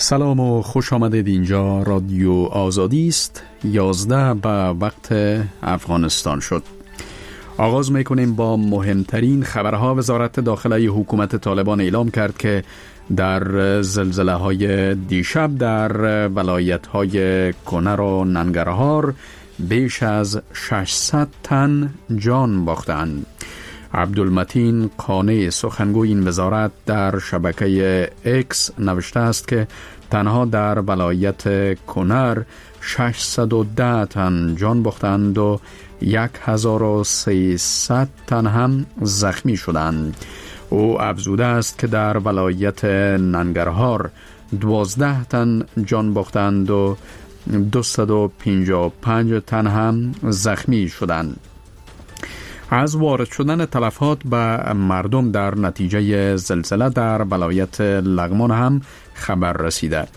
سلام و خوش آمدید. اینجا رادیو آزادی است. 11 به وقت افغانستان شد. آغاز میکنیم با مهمترین خبرها. وزارت داخلی حکومت طالبان اعلام کرد که در زلزله های دیشب در ولایت های کنر و ننگرهار بیش از 600 تن جان باختند. عبدالمتین قانع سخنگوی این وزارت در شبکه اکس نوشته است که تنها در ولایت کنر 610 تن جان باختند و 1300 تن هم زخمی شدند. او افزوده است که در ولایت ننگرهار 12 تن جان باختند و 255 تن هم زخمی شدند. از وارد شدن تلفات به مردم در نتیجه زلزله در ولایت لغمان هم خبر رسیده.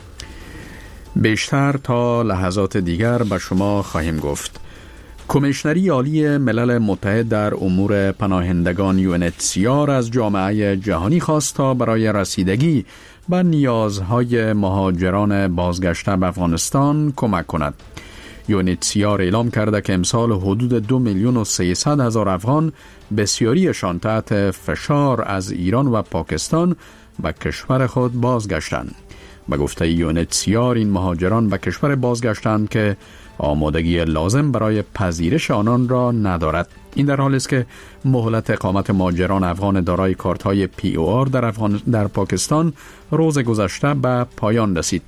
بیشتر تا لحظات دیگر به شما خواهیم گفت. کمیشنری عالی ملل متحد در امور پناهندگان UNHCR از جامعه جهانی خواست تا برای رسیدگی به نیازهای مهاجران بازگشته به افغانستان کمک کند. UNHCR اعلام کرده که امسال حدود 2,300,000 افغان، بسیاریشان تحت فشار، از ایران و پاکستان به کشور خود بازگشتند. به گفته UNHCR این مهاجران به کشور بازگشتند که آمادگی لازم برای پذیرش آنان را ندارد. این در حالی است که مهلت اقامت مهاجران افغان دارای کارت‌های POR در پاکستان روز گذشته به پایان رسید.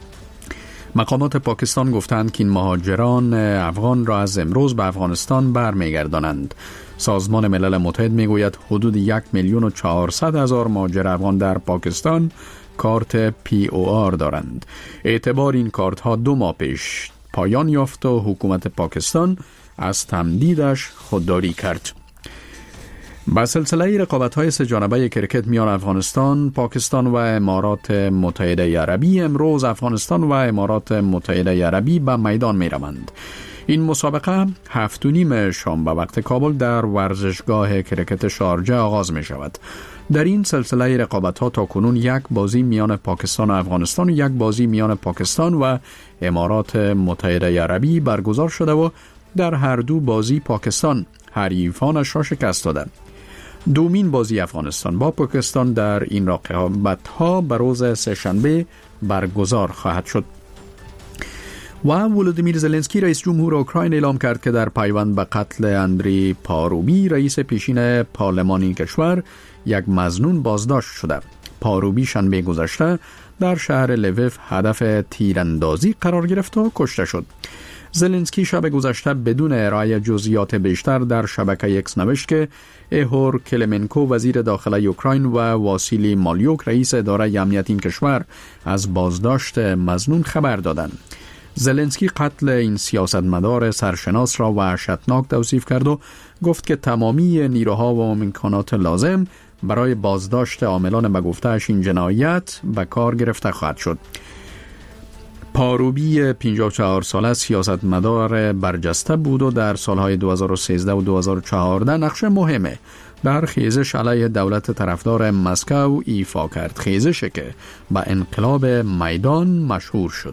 مقامات پاکستان گفتند که این مهاجران افغان را از امروز به افغانستان برمیگردانند. سازمان ملل متحد میگوید حدود 1,400,000 مهاجر افغان در پاکستان کارت POR دارند. اعتبار این کارت ها 2 ماه پیش پایان یافت و حکومت پاکستان از تمدیدش خودداری کرد. با سلسله رقابت‌های سه‌جانبه کرکت میان افغانستان، پاکستان و امارات متحده عربی، امروز افغانستان و امارات متحده عربی به میدان می‌روند. این مسابقه 7:30 شام به وقت کابل در ورزشگاه کرکت شارجه آغاز می‌شود. در این سلسله رقابت‌ها تاکنون 1 بازی میان پاکستان و افغانستان و 1 بازی میان پاکستان و امارات متحده عربی برگزار شده و در هر 2 بازی پاکستان حریفانش را شکست داده. دومین بازی افغانستان با پاکستان در این رقابت‌ها به روز سه‌شنبه برگزار خواهد شد. و ولودیمیر زلنسکی رئیس جمهور اوکراین اعلام کرد که در پیوند به قتل اندری پاروبی رئیس پیشین پارلمان این کشور یک مظنون بازداشت شده. پاروبی شنبه گذشته در شهر لویف هدف تیراندازی قرار گرفت و کشته شد. زلنسکی شب گذشته بدون ارائه جزئیات بیشتر در شبکه اکس نوشت که ایهور کلمنکو وزیر داخلی اوکراین و واسیلی مالیوک رئیس اداره امنیت این کشور از بازداشت مظنون خبر دادند. زلنسکی قتل این سیاستمدار سرشناس را وحشتناک توصیف کرد و گفت که تمامی نیروها و امکانات لازم برای بازداشت عاملان به گفته‌اش این جنایت به کار گرفته خواهد شد. پاروبی 54 ساله سیاستمدار برجسته بود و در سالهای 2013 و 2014 نقش مهمه در خیزش علیه دولت طرفدار مسکو ایفا کرد، خیزشی که به انقلاب میدان مشهور شد.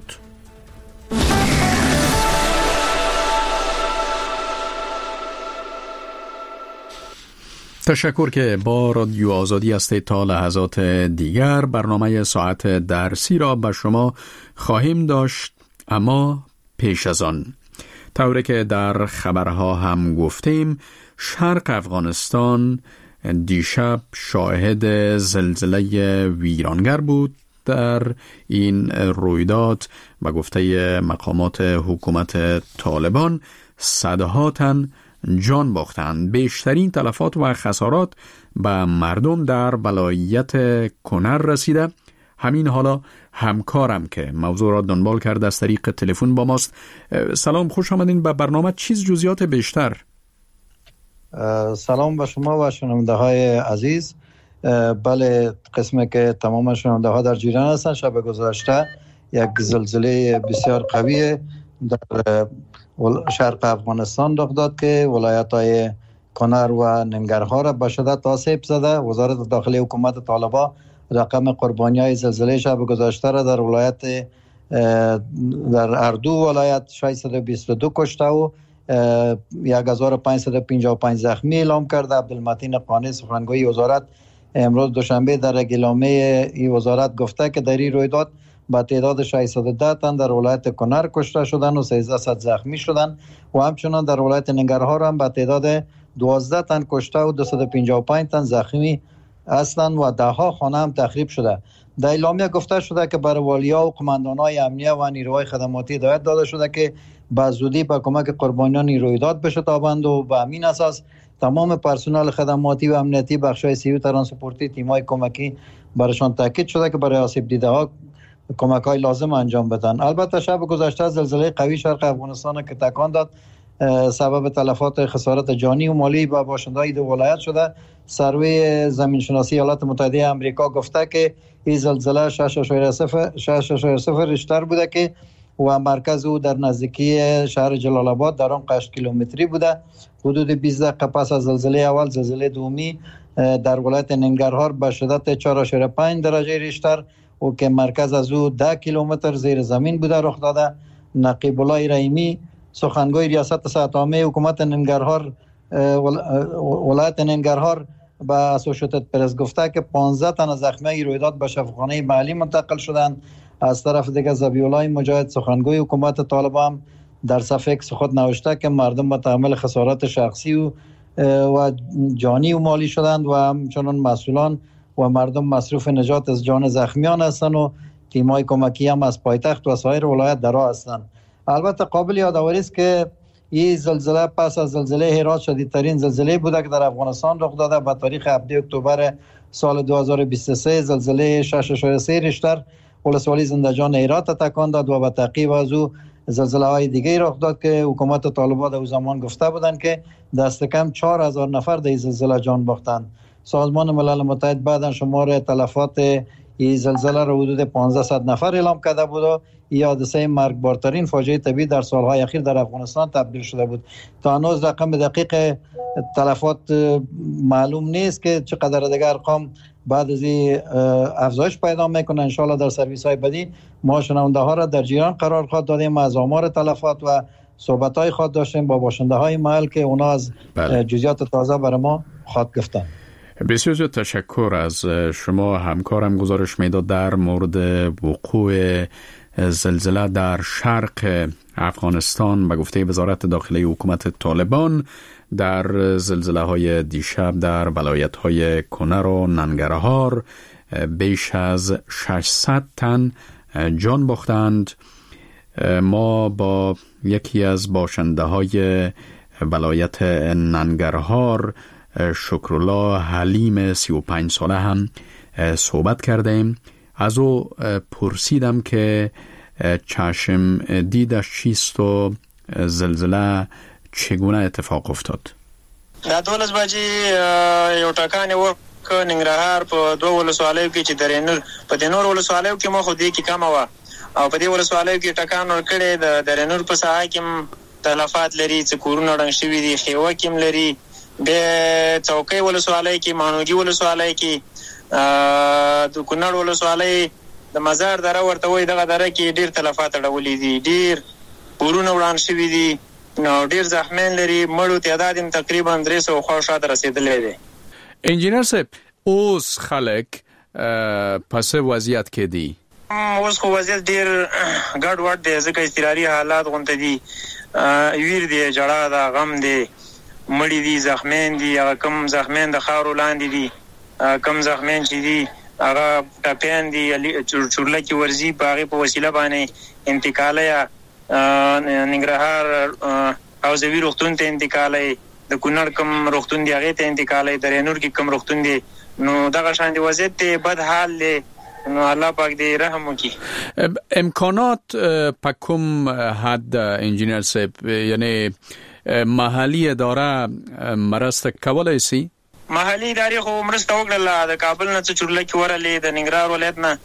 تشکر که با رادیو آزادی هستید. تا لحظات دیگر برنامه ساعت درسی را به شما خواهیم داشت، اما پیش از آن طوری که در خبرها هم گفتیم، شرق افغانستان دیشب شاهد زلزله ویرانگر بود. در این رویداد به گفته مقامات حکومت طالبان صدها تن جان باختند. بیشترین تلفات و خسارات به مردم در ولایت کنر رسیده. همین حالا همکارم که موضوع را دنبال کرده از طریق تلفن با ماست. سلام، خوش آمدین به برنامه. چیز جزئیات بیشتر؟ سلام به شما و شنونده های عزیز. بله، قسمی که تمام شنونده ها در جریان هستند، شب گذشته یک زلزله بسیار قوی در شرق افغانستان رخ داد که ولایت‌های کنر و ننگرهار به شدت آسیب زده. وزارت داخلی حکومت طالبان رقم قربانی‌های زلزله شب گذشته را در ولایت در اردو ولایت 622 کشته و 1555 زخمی اعلام کرده. عبدالمتین قانی سخنگوی وزارت امروز دوشنبه در اعلامیه این وزارت گفته که در این رویداد با تعداد 610 تن در ولایت کنر کشته شدند و 1300 زخمی شدند و همچنان در ولایت ننگرهار هم با تعداد 12 تن کشته و 255 تن زخمی هستند و 10 خانه هم تخریب شده. در اعلامیه گفته شده که برای والیا و قماندان‌های امنیه و نیروهای خدماتی هدایت داده شده که به زودی به کمک قربانیان رویداد بشتابند و به همین اساس تمام پرسنل خدماتی و امنیتی بخش‌های سیو ترانسپورتی تیم‌های کمکی برایشان تاکید شده که برای آسیب دیده‌ها کمک‌های لازم انجام بدن. البته شب گذشته زلزله قوی شرق افغانستان که تکان داد سبب تلفات خسارت جانی و مالی به باشنده‌های دو ولایت شده. سروی زمینشناسی ایالات متحده آمریکا گفته که این زلزله 6.0 ریشتر بوده که و مرکز او در نزدیکی شهر جلال آباد در آن 8 کیلومتری بوده. حدود 20 دقیقه پس از زلزله اول زلزله دومی در ولایت ننگرهار به شدت 4.5 درجه ریشتر و که مرکز از او 10 کیلومتر زیر زمین بوده رخ داده. نقیب الله رحیمی سخنگوی ریاست سطح عامه حکومت ننگرهار ولایت ننگرهار به اسوشیتد پرس گفته که 15 تن زخمی رویداد به شفاخانه محلی منتقل شدند. از طرف دیگر ذبیح الله مجاهد سخنگوی حکومت طالبان در صفحه اکس خود نوشته که مردم به تحمل خسارات شخصی و جانی و مالی شدند و همچنان مسئولان و مردم مصروف نجات از جان زخمیان هستند و تیم‌های کمکی هم از پایتخت و سایر ولایت در راه هستند. البته قابل یادآوری است که این زلزله پس از زلزله هرات شدیدترین زلزله بوده که در افغانستان رخ داده. به تاریخ 7 اکتبر سال 2023 زلزله 6.3 ریشتر ولسوالی زنده‌جان هرات تکان داد و به تعقیب از او زلزله های دیگه رخ داد که حکومت طالبان در زمان گفته بودند که دست کم 4000 نفر در این زلزله جان باختند. سازمان ملل متحد بعد شمار تلفات این زلزله را حدود 1500 نفر اعلام کرده بود و این حادثه مرگبارترین فاجعه طبیعی در سالهای اخیر در افغانستان تبدیل شده بود. تا هنوز رقم دقیق تلفات معلوم نیست که چقدر دیگر ارقام بعد از این افزایش پیدا میکنه. انشالله در سرویس های بعدی ما شنونده ها را در جریان قرار خواهد دادیم از آمار تلفات و صحبت های خواهد داشتیم با باشنده های محل که اونا از جزئیات تازه برای ما خواهد گفتن. بسیار تشکر از شما. همکارم گزارش میداد در مورد وقوع زلزله در شرق افغانستان به گفته وزارت داخلی حکومت طالبان در زلزله های دیشب در ولایت های کنر و ننگرهار بیش از 600 تن جان باختند. ما با یکی از باشنده های ولایت ننگرهار شکرالله حلیم 35 ساله هم صحبت کردیم. از او پرسیدم که چشم دیدش چیست و زلزله چگونه اتفاق افتاد. دا 12 بجې یو ټکانې وکړ ننګرهار په دوه ولسوالیو کې چې درېنور په دې نور ولسوالیو کې مو خو دې کې کمه وه او په دې ولسوالیو کې ټکان ورکړی د درېنور په ساحه کې تلفات لري، څه کورونه ړنګ شوي دي، خیوه کې هم لري، بیا چوکۍ ولسوالۍ کې، مانوګي ولسوالۍ کې، د کونړ ولسوالۍ د مزار دره ورته وایي دغه دره کې ډېر تلفات اړولي دي، ډېر کورونه وران شوي دي، نو ډېر زخمیان لري، مړو تعداد هم تقریبا 300 خوا شاته رسېدلی دی. انجینر صاحب اوس خلک پس وضعیت کې دي؟ اوس خو وضعیت ډېر ګډوډ دی ځکه اضطراري حالات غونته دي، ویر دی، جړا ده، غم دی، مړي دي، زخمیان دي، هغه کم زخمیان د خاورو لاندې دي، کم زخمیان چې دي هغه ټپیان دي، چورلکې ورځي په هغې په وسیله باندې انتقاله ننګرهار حوزوي روغتون ته انتقاله، د کونړ کم روغتون دی هغې ته انتقاله، درېنور کې کم روغتون دی، نو دغه شان دی وضعیت دی، بد حال دی، نو الله پاک دی رحم وکړي. امکانات په کوم حد انجینر صاحب، یعنی محلي اداره مرسته کولای شي؟ محلي ادارې خو مرسته وکړله، د کابل نه څه چورلکې ورغلې، د ننګرهار ولایت نه.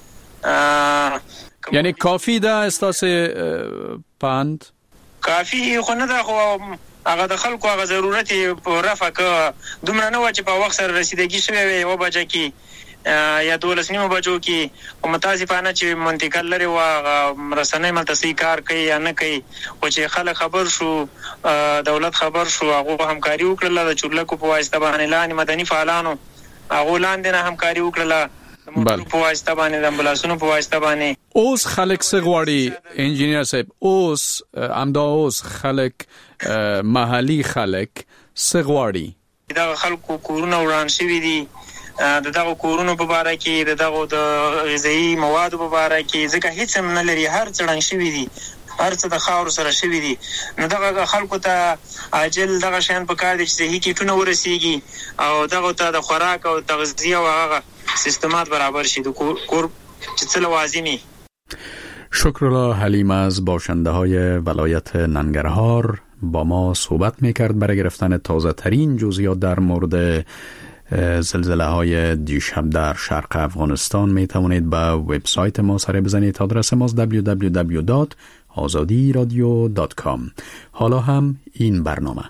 یعنی کافی ده استاسې پاند؟ کافی خو نه ده، خو هغه د خلکو هغه ضرورت یې په رفع که دومره نه وه چې په وخت سره رسیدګي شوی وی 1 بجه کې یا 12:30 بجو کې متاسفانه چې منطقه لري و رسنۍ ملتسي کار کوي یا نه کوي، او چې خلک خبر شو، دولت خبر شو، هغه همکاري وکړه د چورلکو په واسطه باندې، لاندې مدني فعالانو هغه لاندې نه همکاري وکړه په واسطه باندې، د امبولانسونو په واسطه باندې. اوس خلک څه غواړي انجینیر صاحب؟ اوس امدا اوس خلک محلي خلک څه غواړي؟ دا خلکو کورونه وران شوي دي، دغه کورونو په اړه کې دغه د غذایی موادو په اړه کې ځکه هیڅ هم نه لري، هر څه ړنګ شوي دي، هر څه د خاورو سره شوي دي. نو دغه خلکو ته عاجل دغه شیان په کار دي چې صحي کیټونه ورسیږي او دغه ته د خوراک او تغذیه او هغه سیستمات برابر شي، د کور چې څه لوازمی. شکرالله حلیم از باشنده های ولایت ننگرهار با ما صحبت میکرد برای گرفتن تازه ترین جزئیات در مورد زلزله های دیشب در شرق افغانستان. می توانید به وبسایت ما سر بزنید. آدرس ما www.azadiradio.com. حالا هم این برنامه.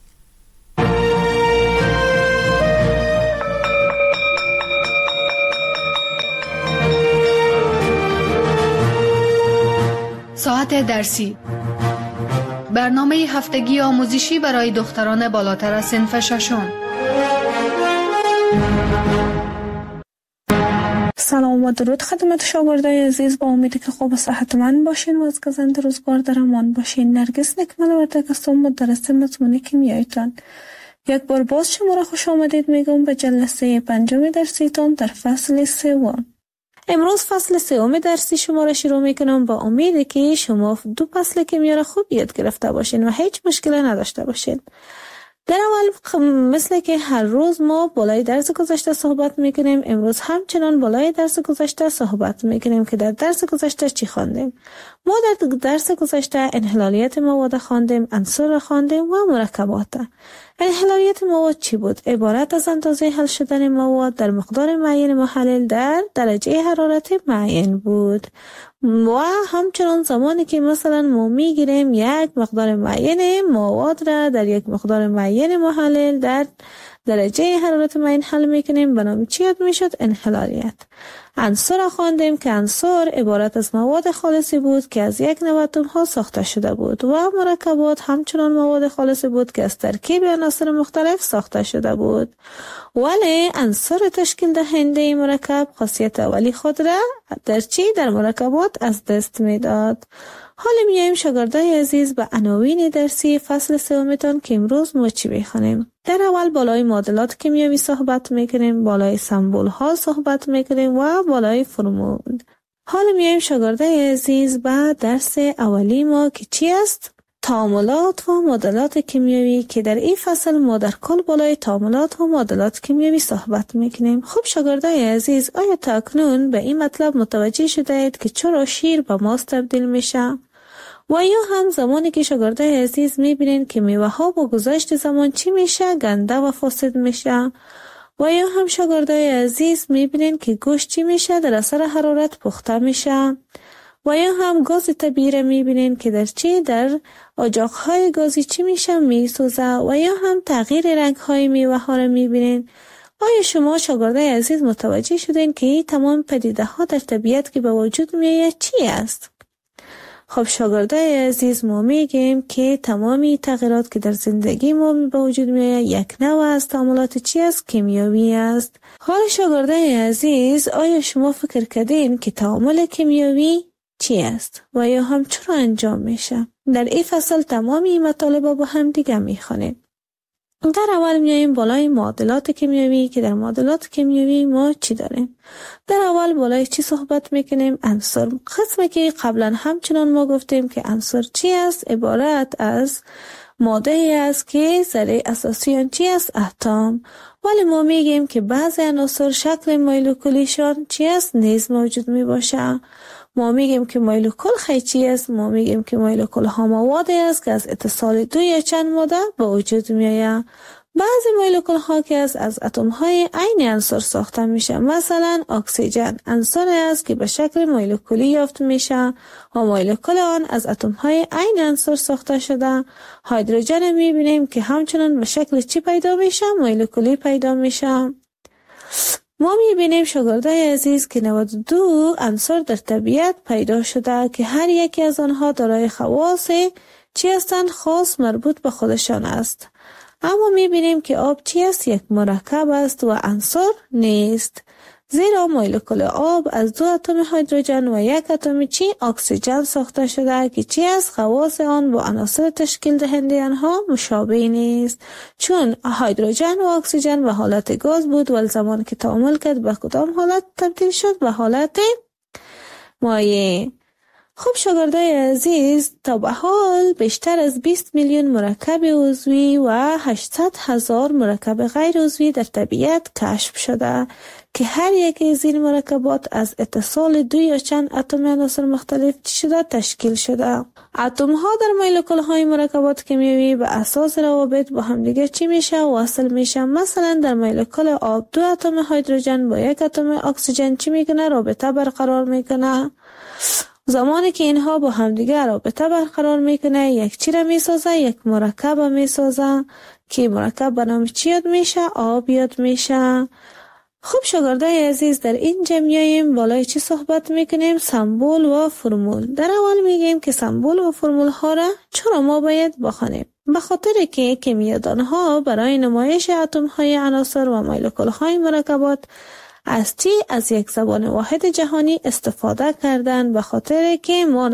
ساعت درسی، برنامه هفتگی آموزشی برای دختران بالاتر از صنف ششم. سلام و درود خدمت شاگردای عزیز، با امیدی که خوب و صحتمند باشین و از گزند روزگار در امان باشین. نرگس نکمل وردک هستم، مدرس مضمون کیمیایتان. یک بار باز شما را خوش آمدید میگم به جلسه 5 درسیتان در فصل 3. امروز فصل 3 درسی شما را شروع میکنم با امیدی که شما 2 فصل کیمیا را خوب یاد گرفته باشین و هیچ مشکلی نداشته باشین. در اول مثل که هر روز ما بالای درس گذشته صحبت میکنیم، امروز همچنان بالای درس گذشته صحبت میکنیم که در درس گذشته چی خواندیم. ما در درس گذشته انحلالیت مواد خواندیم، عنصر خواندیم و مرکبات. انحلالیت مواد چی بود؟ عبارت از اندازه حل شدن مواد در مقدار معین محلل در درجه حرارت معین بود. و همچنان زمانی که مثلا ما میگیریم یک مقدار معین مواد را در یک مقدار معین محلل در درجه حرارت معین حل میکنیم، به نام چی یاد میشد؟ انحلالیت. عنصر خواندیم که عنصر عبارت از مواد خالصی بود که از یک نوع اتم ها ساخته شده بود و مرکبات همچنان مواد خالصی بود که از ترکیب عناصر مختلف ساخته شده بود. ولی عنصر تشکیل دهنده مرکب خاصیت اولی خود را در مرکبات از دست میداد. حالا میایم شاگردای عزیز به عناوین درسی فصل 3 که امروز ما چی بخونیم. در اول بالای معادلات کیمیایی صحبت میکنیم، بالای سمبول ها صحبت میکنیم و بالای فرمول. حالا میایم شاگردای عزیز به درس اولی ما که چی است؟ تعاملات و معادلات کیمیایی، که در این فصل ما در کل بالای تعاملات و معادلات کیمیایی صحبت میکنیم. خب شاگردای عزیز، آیا تا اکنون به این مطلب متوجه شده اید که چرا شیر به ماست تبدیل میشه؟ و یا هم زمانی که شاگردای عزیز میبینین که میوه ها با گذشت زمان چی میشه؟ گنده و فاسد میشه. و یا هم شاگردای عزیز میبینین که گوشت چی میشه؟ در اثر حرارت پخته میشه. و یا هم گاز طبیعی میبینین که در اجاقهای گازی چی میشه؟ میسوزه. و یا هم تغییر رنگهای میوه ها رو میبینین. آیا شما شاگردای عزیز متوجه شدین که این تمام پدیده ها در طبیعت که به وجود میآید چی است؟ خب شاگردای عزیز، ما میگیم که تمامی تغییرات که در زندگی ما به وجود میآید یک نوع از تعاملات چی است؟ کیمیایی است. حالا شاگردای عزیز، آیا شما فکر کردین که تعامل کیمیایی چی است و یا هم چرا انجام میشه؟ در این فصل تمامی این مطالب با هم دیگه میخوانیم. در اول میاییم بالای معادلات کیمیایی، که در معادلات کیمیایی ما چی داریم؟ در اول بالای چی صحبت میکنیم؟ عنصر. قسمی که قبلا همچنان ما گفتیم که عنصر چی است؟ عبارت از ماده ای است که ذره اساسی آن چی است؟ اتم. ولی ما میگیم که بعضی عناصر شکل مولکولیشان چی است؟ نیز موجود میباشه. ما میگیم که مولکول چی است؟ ما میگیم که مولکول ها موادی است که از اتصال 2 یا چند ماده به وجود میآید. بعضی مولکول ها که از اتم های عین عنصر ساخته میشه، مثلا اکسیژن عنصر است که به شکل مولکولی یافت میشه و مولکول آن از اتم های عین عنصر ساخته شده. هیدروژن میبینیم که همچنان به شکل چی پیدا میشه؟ مولکولی پیدا میشه. ما میبینیم شاگردای عزیز که 92 عنصر در طبیعت پیدا شده که هر یکی از آنها دارای خواص چی هستند خاص مربوط به خودشان است. اما میبینیم که آب چی است؟ یک مرکب است و عنصر نیست، زیرا مولکول آب از 2 اتم هیدروژن و 1 اتم چی؟ اکسیژن ساخته شده که چی است؟ خواص آن با عناصر تشکیل دهنده آنها مشابه نیست، چون هیدروژن و اکسیژن به حالت گاز بود و زمان که تعامل کرد به کدام حالت تبدیل شد؟ به حالت مایع. خب شاگردای عزیز، تا به حال بیشتر از 20 میلیون مرکب عضوی و 800,000 مرکب غیر عضوی در طبیعت کشف شده که هر یک از این مرکبات از اتصال 2 یا چند اتم عناصر مختلف شده تشکیل شده. اتم ها در مولکول های مرکبات کیمیایی به اساس روابط با هم دیگه چی میشه؟ وصل میشه. مثلا در مولکول آب 2 اتم هیدروژن با 1 اتم اکسیژن چی میکنه؟ رابطه برقرار میکنه. زمانی که اینها با همدیگه رابطه برقرار میکنه یک چی را میسازه؟ یک مرکب میسازه که مرکب به نام چی یاد میشه؟ آب یاد میشه. خب شاگردای عزیز، در این میایم بالای چی صحبت میکنیم؟ سمبول و فرمول. در اول میگیم که سمبول و فرمول ها را چرا ما باید بخوانیم؟ به خاطر که کیمیادان ها برای نمایش اتم های عناصر و مولکول های مرکبات از یک زبان واحد جهانی استفاده کردن، به خاطر که ما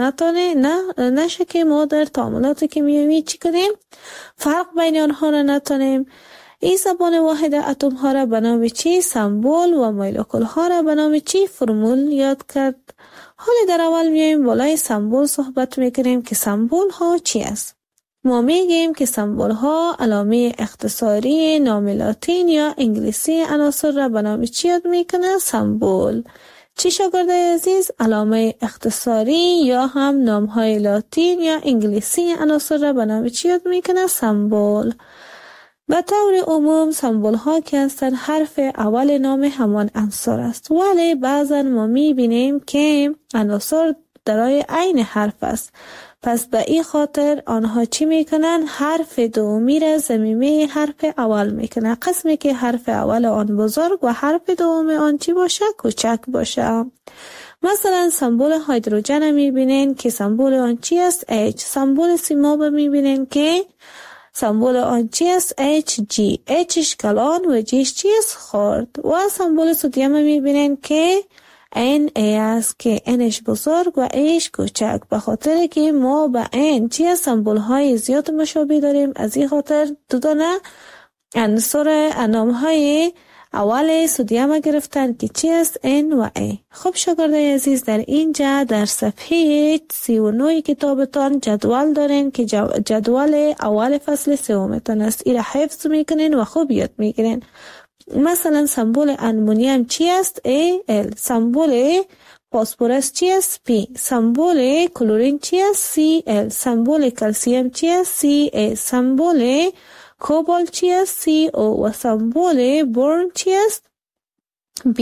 نشه که ما در تعاملات کیمیایی چی کنیم؟ فرق بین آنها را نتونیم. این زبان واحد اتم ها را به نام چی؟ سمبول و مولکول ها را به نام چی؟ فرمول یاد کرد. حالا در اول میایم بالای سمبول صحبت میکنیم که سمبول ها چی است؟ ما میگیم که سمبول ها علامه اختصاری نام لاتین یا انگلیسی عناصر را به نام چی یاد میکنه؟ سمبول. چی شاگردای عزیز؟ علامه اختصاری یا هم نام های لاتین یا انگلیسی عناصر را به نام چی یاد میکنه؟ سمبول. به طور عموم سمبول ها که هستند حرف اول نام همان عنصر است، ولی بعضا ما میبینیم که عناصر دارای عین حرف است. پس به این خاطر آنها چی میکنن؟ حرف دومی را ضمیمه حرف اول میکنن، قسمی که حرف اول آن بزرگ و حرف دوم آن چی باشه؟ کوچک باشه. مثلا سمبول هیدروژن میبینین که سمبول آن چی است؟ H. سمبول سیماب میبینین که سمبول آن چی است؟ Hg. Hش کلان و Gش چی است؟ خرد. و سمبول سدیم میبینین که Na است که Nش بزرگ و Aش کوچک، به خاطر که ما به N چی سمبول های زیاد مشابه داریم. از این خاطر دو دانه عنصر نام های اول سدیم گرفتن که چی است؟ N و A. خب شاگردای عزیز، در اینجا در صفحه 39 کتابتان جدول دارین که جدول اول فصل 3 است. این را حفظ میکنین و خوب یاد میگیرین. مثلا سمبول امونیم چی است؟ Al. سمبول فسفرس چی است؟ P. سمبول کلورین چی است؟ Cl. سمبول کلسیم چی است؟ Ca. سمبول کوبالت چی است؟ Co. و سمبول برن چی است؟ B.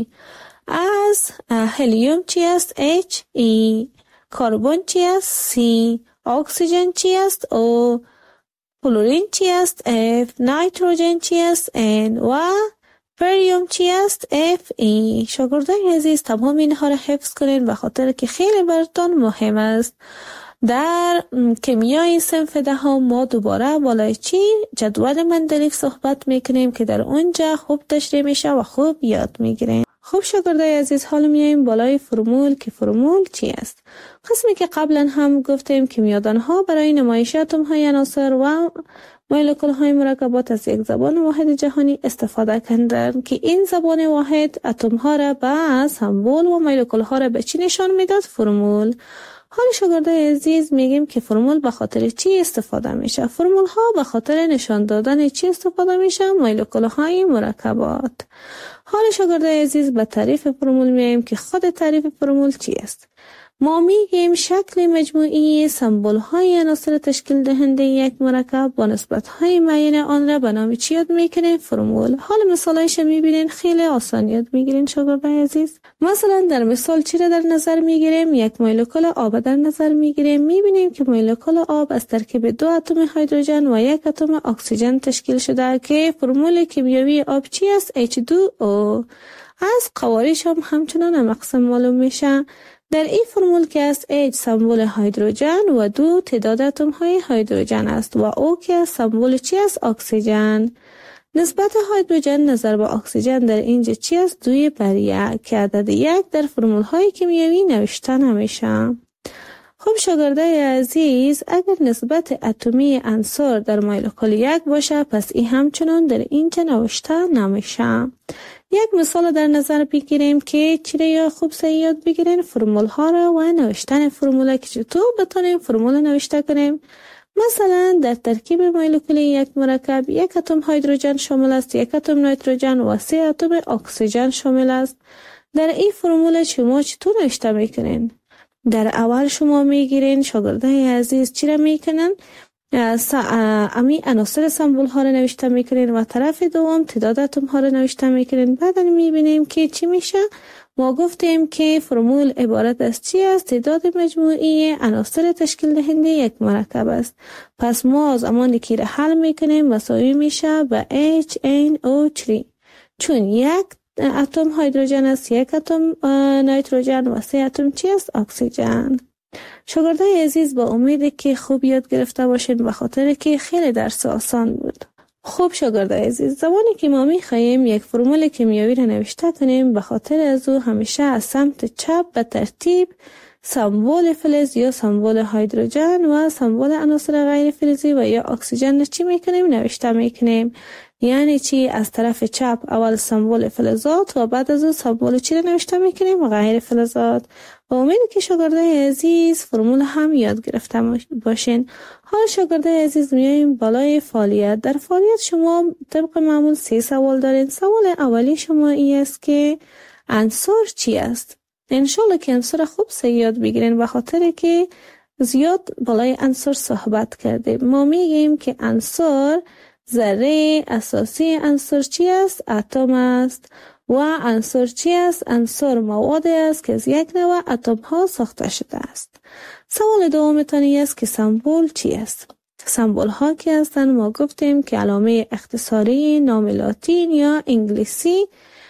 از هلیوم چی است؟ He. کربن چی است؟ C. اکسیژن چی است؟ O. کلورین چی است؟ F. نیتروژن چی است؟ N. و بریوم چی است؟ Fe. شاگردای عزیز، تمام اینها را حفظ کنین به خاطر که خیلی براتون مهم است. در کیمیای صنف دهم ما دوباره بالای چی؟ جدول مندلیف صحبت میکنیم که در اونجا خوب تشریح میشه و خوب یاد میگیریم. خب شاگردای عزیز، حالا میایم بالای فرمول که فرمول چی است؟ قسمی که قبلا هم گفتیم کیمیادان ها برای نمایش اتم های عناصر و مولکول های مرکبات از یک زبان واحد جهانی استفاده کردند که این زبان واحد اتم ها را به سمبول و مولکول ها را به چی نشان میداد؟ فرمول. حالا شاگردای عزیز میگیم که فرمول به خاطر چی استفاده میشه؟ فرمول ها به خاطر نشان دادن چی استفاده میشه؟ مولکول های مرکبات. حالا شاگردای عزیز به تعریف فرمول میایم که خود تعریف فرمول چی است؟ ما میگیم شکل مجموعی سمبل های عناصر تشکیل دهنده یک مرکب با نسبت های معین آن را به نام چی یاد میکنیم؟ فرمول. حال مثالایش میبینین خیلی آسان یاد میگیرین شاگردای عزیز. مثلا در مثال چی را در نظر میگیریم؟ یک مولکول آب در نظر میگیریم. میبینیم که مولکول آب از ترکیب 2 اتم هیدروژن و 1 اتم اکسیژن تشکیل شده که فرمول کیمیایی آب چی است؟ H2O. از قوارش هم همچنان مقسم معلوم میشه. در این فرمول که است H سمبل هیدروژن و 2 تعداد اتم های هیدروژن است و O که سمبل چی است؟ اکسیژن. نسبت هیدروژن نظر به اکسیژن در اینجا چی است؟ 2:1 که عدد 1 در فرمول های کیمیایی نوشته نمیشه. خب شاگردای عزیز، اگر نسبت اتمی عنصر در مولکول 1 باشه پس این همچنان در اینجا نوشته نمیشه. یک مثال در نظر بگیریم که چیره یا خوب یاد بگیرین فرمول ها را و نوشتن فرمول که چطور بتونیم فرمول نوشته کنیم. مثلا در ترکیب مولکول یک مرکب 1 اتم هیدروژن شامل است، 1 اتم نیتروژن و 3 اتم اکسیژن شامل است. در این فرمول شما چطور نوشته میکنین؟ در اول شما میگیرین شاگردای عزیز چی را میکنن؟ امی عناصر سمبل ها را نوشته میکنین و طرف دوم تعداد اتم ها را نوشته میکنین. بعد میبینیم که چی میشه؟ ما گفتیم که فرمول عبارت از چی است؟ تعداد مجموعی عناصر تشکیل دهنده یک مرکب است. پس ما زمانی که را حل میکنیم مساوی میشه به HNO3 چون 1 اتم هیدروژن است، 1 اتم نیتروژن و 3 اتم چی است؟ اکسیژن. شاگردای عزیز با امید که خوب یاد گرفته باشین به خاطر که خیلی درس آسان بود. خوب شاگردای عزیز، زمانی که ما میخواهیم یک فرمول کیمیایی را نوشته کنیم به خاطر از او همیشه از سمت چپ به ترتیب سمبل فلز یا سمبل هیدروژن و سمبل عناصر غیر فلزی و یا اکسیژن چی میکنیم؟ نوشته میکنیم. یعنی چی؟ از طرف چپ اول سمبل فلزات و بعد از اون سمبل چی را نوشته میکنیم؟ غیر فلزات. با امید که شاگردای عزیز فرمول هم یاد گرفته باشین. حالا شاگردای عزیز میایم بالای فعالیت. در فعالیت شما طبق معمول 3 سوال دارین. سوال اولی شما این است که عنصر چی است؟ انشالله که عنصر خوب یاد بگیرین به خاطر که زیاد بالای عنصر صحبت کردیم. ما میگیم که عنصر ذره اساسی عنصر چی است؟ اتم است. و عنصر چی است؟ عنصر مواد است که از یک نوع اتم ها ساخته شده است. سوال دومتانی است که سمبل چی است؟ سمبل ها که هستند ما گفتیم که علامه اختصاری نام لاتین یا انگلیسی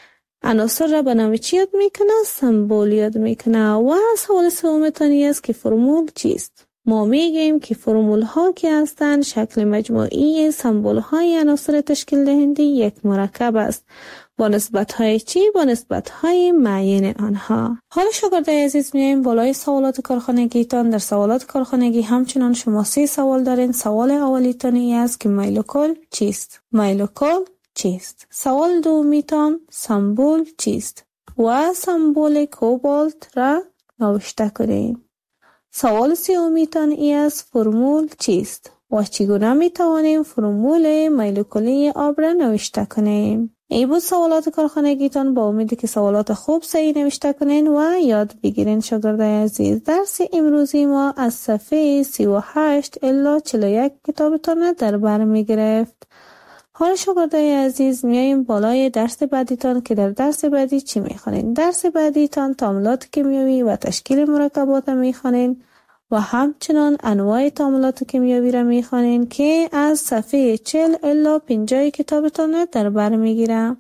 عناصر را به نام چی یاد میکنه؟ سمبل یاد میکنه. و سوال سومتانی است که فرمول چیست؟ ما میگیم که فرمول ها که هستند شکل مجموعی سمبل های عناصر تشکیل دهنده یک مرکب است. با نسبت های چی؟ با نسبت های معین آنها. حالا شاگردای عزیز میایم بالای سوالات کارخانگیتان. در سوالات کارخانگی همچنان شما 3 سوال دارین. سوال اولیتان است که مولکول چیست؟ مولکول چیست؟ سوال دومیتان سمبل چیست؟ و سمبل کوبالت را نوشته کنیم. سوال سومیتان است فرمول چیست؟ و چگونه می توانیم فرمول مولکولی آب را نوشته کنیم؟ ای بود سوالات کارخانگیتان. با امیدی که سوالات خوب صحیح نوشته کنین و یاد بگیرین شاگردای عزیز. درس امروزی ما از صفحه 38 الی 41 کتابتان در بر می گرفت. حالا شاگردای عزیز میاییم بالای درس بعدیتان که در درس بعدی چی میخوانین؟ درس بعدیتان تعاملات کیمیایی و تشکیل مرکبات میخوانین و همچنان انواع تعاملات کیمیایی را میخوانین که از صفحه 40 الی 50 کتابتان در بر میگیره.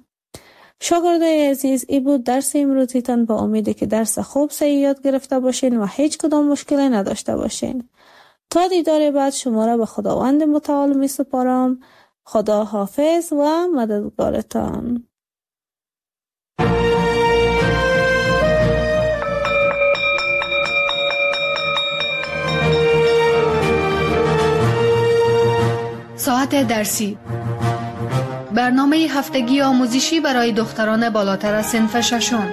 شاگردای عزیز این بود درس امروزیتان. با امیدی که درس خوب صحیح یاد گرفته باشین و هیچ کدام مشکلی نداشته باشین. تا دیدار بعد شما را به خداوند متعال می سپارم. خدا حافظ و مددگارتان. ساعت درسی، برنامه هفتگی آموزشی برای دختران بالاتر از صنف ششم.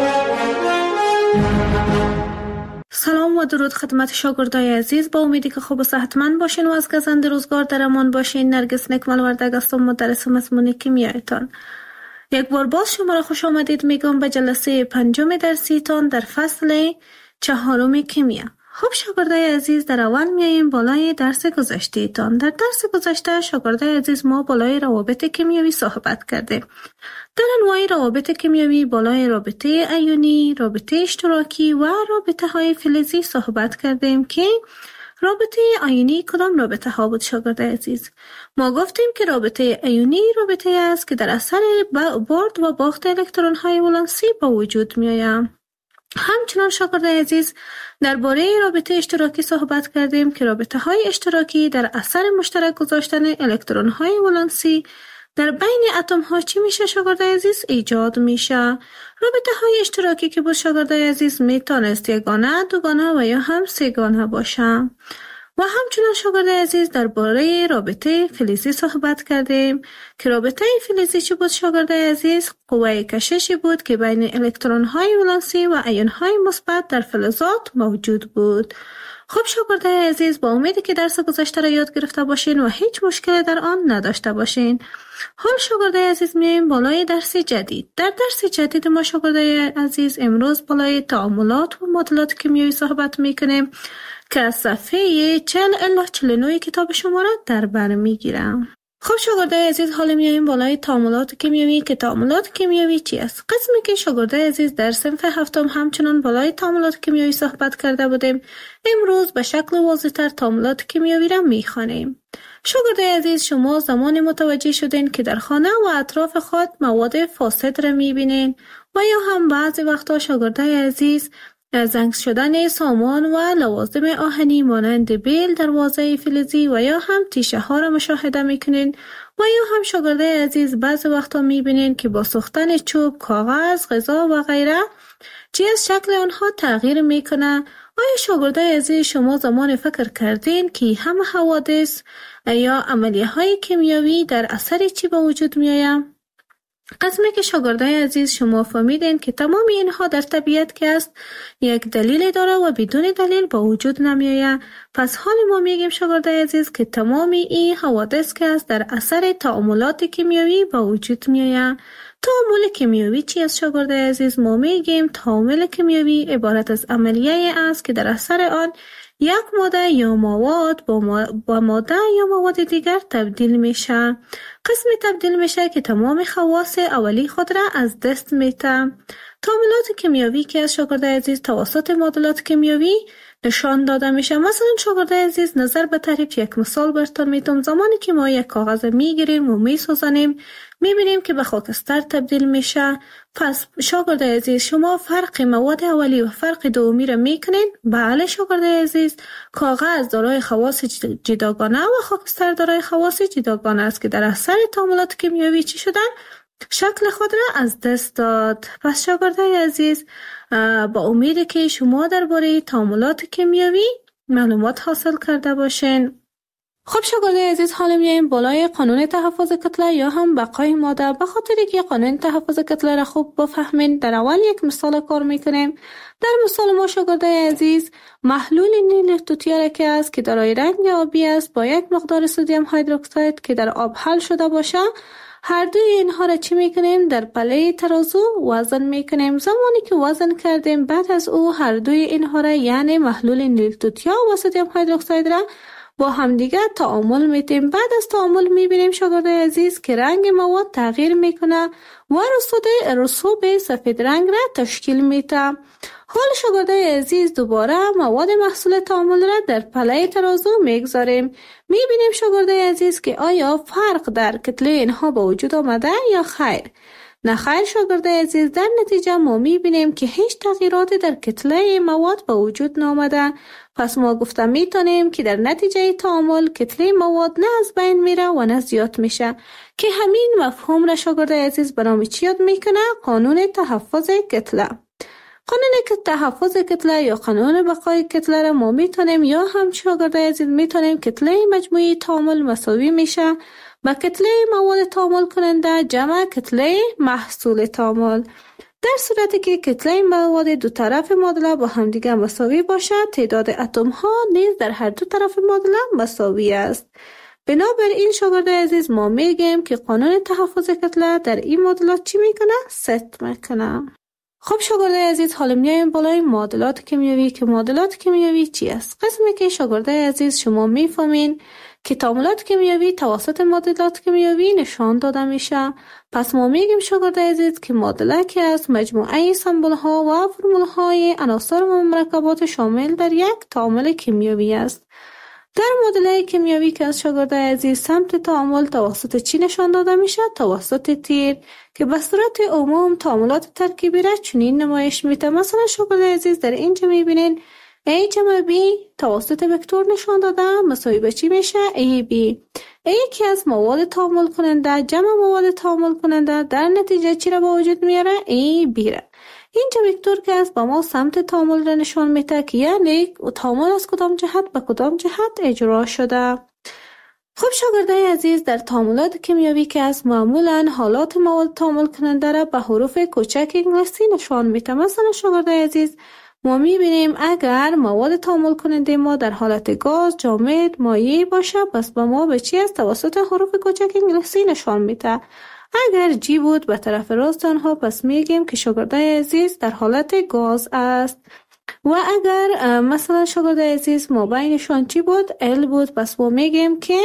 سلام و درود خدمت شاگردای عزیز. با امیدی که خوب و صحتمند باشین و از گزند روزگار در امان باشین. نرگس نکمل وردگ هستم، مدرس مضمون کیمیایتان. یک بار باز شما را خوش آمدید میگم به جلسه 5 درسیتان در فصل چهارم کیمیا. خب شاگردای عزیز، در اول میاییم بالای درس گذشته تان. در درس گذشته شاگردای عزیز ما بالای روابط کیمیایی صحبت کردیم. در انواع روابط کیمیایی بالای رابطه ایونی، رابطه اشتراکی و رابطه های فلزی صحبت کردیم که رابطه ایونی کدام رابطه ها بود شاگردای عزیز؟ ما گفتیم که رابطه ایونی رابطه است که در اثر برد و باخت الکترون های ولانسی به وجود می آید. همچنان شاگردای عزیز درباره رابطه اشتراکی صحبت کردیم که رابطه های اشتراکی در اثر مشترک گذاشتن الکترون های ولانسی در بین اتم ها چی میشه شاگردای عزیز؟ ایجاد میشه. رابطه های اشتراکی که بود شاگردای عزیز میتونست یگانه، دوگانه و یا هم سه‌گانه باشه. و همچنان شاگردای عزیز درباره رابطه فلزی صحبت کردیم که رابطه فلزی چی بود شاگردای عزیز؟ قوه کششی بود که بین الکترون های ولانسی و ایون های مثبت در فلزات موجود بود. خب شاگردای عزیز، با امیدی که درس گذشته را یاد گرفته باشین و هیچ مشکلی در آن نداشته باشین. حال شاگردای عزیز میایم بالای درس جدید. در درس جدید ما شاگردای عزیز امروز بالای تعاملات و معادلات کیمیایی صحبت میکنیم که از صفحه 40 الی 49 کتاب شما را در بر میگیرم. خب شاگردای عزیز، حالا میایم بالای تعاملات کیمیایی که تعاملات کیمیایی چی است؟ قسمی که شاگردای عزیز در صنف هفتم همچنان بالای تعاملات کیمیایی صحبت کرده بودیم، امروز به شکل واضح‌تر تعاملات کیمیایی را میخوانیم. شاگردای عزیز، شما زمان متوجه شدین که در خانه و اطراف خود مواد فاسد را میبینین و یا هم بعضی وقتا شاگردای عزیز زنگ شدن سامان و لوازم آهنی مانند بیل، دروازه فلزی و یا هم تیشه ها را مشاهده میکنین و یا هم شاگردای عزیز بعضی وقتا میبینین که با سوختن چوب، کاغذ، غذا و غیره چیز شکل آنها تغییر میکنه. آیا شاگردای عزیز شما زمان فکر کردین که همه حوادث یا عملیه های کیمیایی در اثر چی به وجود میآید؟ قسمی که شاگردای عزیز شما فهمیدین که تمام اینها در طبیعت که است یک دلیل داره و بدون دلیل با وجود نمیآید. پس حال ما میگیم شاگردای عزیز که تمام این حوادث که است در اثر تعاملات کیمیایی با وجود میآید. تعامل کیمیایی چی است شاگردای عزیز؟ ما میگیم تعامل کیمیایی عبارت از عملیه است که در اثر آن یک ماده یا مواد با ماده یا مواد دیگر تبدیل میشه. قسم تبدیل میشه که تمام خواص اولی خود را از دست میده. تعاملات کیمیایی که از شاگردای عزیز توسط معادلات کیمیایی نشان داده میشه. مثلا شاگردای عزیز نظر به تعریف یک مثال براتون میدم. زمانی که ما یک کاغذ میگیریم و میسوزانیم میبینیم که به خاکستر تبدیل میشه. پس شاگردای عزیز شما فرق مواد اولی و فرق دومی را میکنین؟ بله شاگردای عزیز، کاغذ دارای خواص جداگانه و خاکستر دارای خواص جداگانه است که در اثر تعاملات کیمیایی چی شدن؟ شکل خود را از دست داد. پس شاگردای عزیز با امید که شما درباره تعاملات کیمیایی معلومات حاصل کرده باشین. خب شاگردای عزیز، حالا میایم بالای قانون تحفظ کتله یا هم بقای ماده. به خاطر که قانون تحفظ کتله را خوب بفهمین در اول یک مثال کار میکنیم. در مثال ما شاگردای عزیز محلول نیل توتیا که است که دارای رنگ آبی است با یک مقدار سدیم هیدروکساید که در آب حل شده باشه، هر دوی اینها را چی میکنیم؟ در پله ترازو وزن میکنیم. زمانی که وزن کردیم بعد از او هر دوی اینها را یعنی محلول نیل توتیا و سدیم هیدروکساید را با همدیگر تعامل میتیم. بعد از تعامل میبینیم شاگردای عزیز که رنگ مواد تغییر میکنه و رسوب سفید رنگ را تشکیل میده. حال شاگردای عزیز دوباره مواد محصول تعامل را در پله ترازو میگذاریم. میبینیم شاگردای عزیز که آیا فرق در کتله اینها با وجود آمده یا خیر؟ نه خیر شاگردای عزیز، در نتیجه ما میبینیم که هیچ تغییراتی در کتله مواد با وجود نآمده. پس ما گفته میتونیم که در نتیجه تعامل کتله مواد نه از بین میره و نه زیاد میشه که همین مفهوم را شاگردای عزیز به نام چی یاد میکنه؟ قانون تحفظ کتله. قانون تحفظ کتله یا قانون بقای کتله را ما میتونیم یا هم شاگردای عزیز میتونیم کتله مجموعی تعامل مساوی میشه با کتله مواد تعامل کننده جمع کتله محصول تعامل. در صورتی که کتله مواد دو طرف معادله با همدیگر مساوی باشه، تعداد اتم ها نیز در هر دو طرف معادله مساوی است. بنابراین شاگردای عزیز ما میگیم که قانون تحفظ کتله در این معادلات چی میکنه؟ ست میکنه. خب شاگردای عزیز، حالا میایم بالای معادلات کیمیایی که معادلات کیمیایی چی است؟ قسمی که شاگردای عزیز شما میفهمین که تعاملات کیمیایی توسط معادلات کیمیایی نشان داده میشه. پس ما میگیم شاگردای عزیز که معادله که از مجموعه سمبل ها و فرمول های عناصر و مرکبات شامل در یک تعامل کیمیایی است. در معادله کیمیایی که از شاگردای عزیز سمت تعامل توسط چی نشان داده میشه؟ توسط تیر، که به صورت عموم تعاملات ترکیبی را چنین نمایش میده. مثلا شاگردای عزیز در اینجا میبینین A جمع B توسط وکتور نشان داده مساوی به چی میشه؟ AB. A یکی از مواد تعامل کننده جمع مواد تعامل کننده در نتیجه چی را به وجود میاره؟ AB را. اینجا وکتور که است با ما سمت تعامل را نشان میده که یعنی تعامل از کدام جهت به کدام جهت اجرا شده. خب شاگردای عزیز، در تعاملات کیمیایی که است معمولا حالات مواد تعامل کننده را به حروف کوچک انگلیسی نشان میده. مثلا شاگردای عزیز ما میبینیم اگر مواد تعامل کننده ما در حالت گاز، جامد، مایع باشه، پس به ما به چی است؟ توسط حروف کوچک انگلیسی نشان میده. اگر جی بود به طرف راست آنها، پس میگیم که شاگردای عزیز در حالت گاز است. و اگر مثلا شاگردای عزیز ما بینشان چی بود؟ ال بود، پس ما میگیم که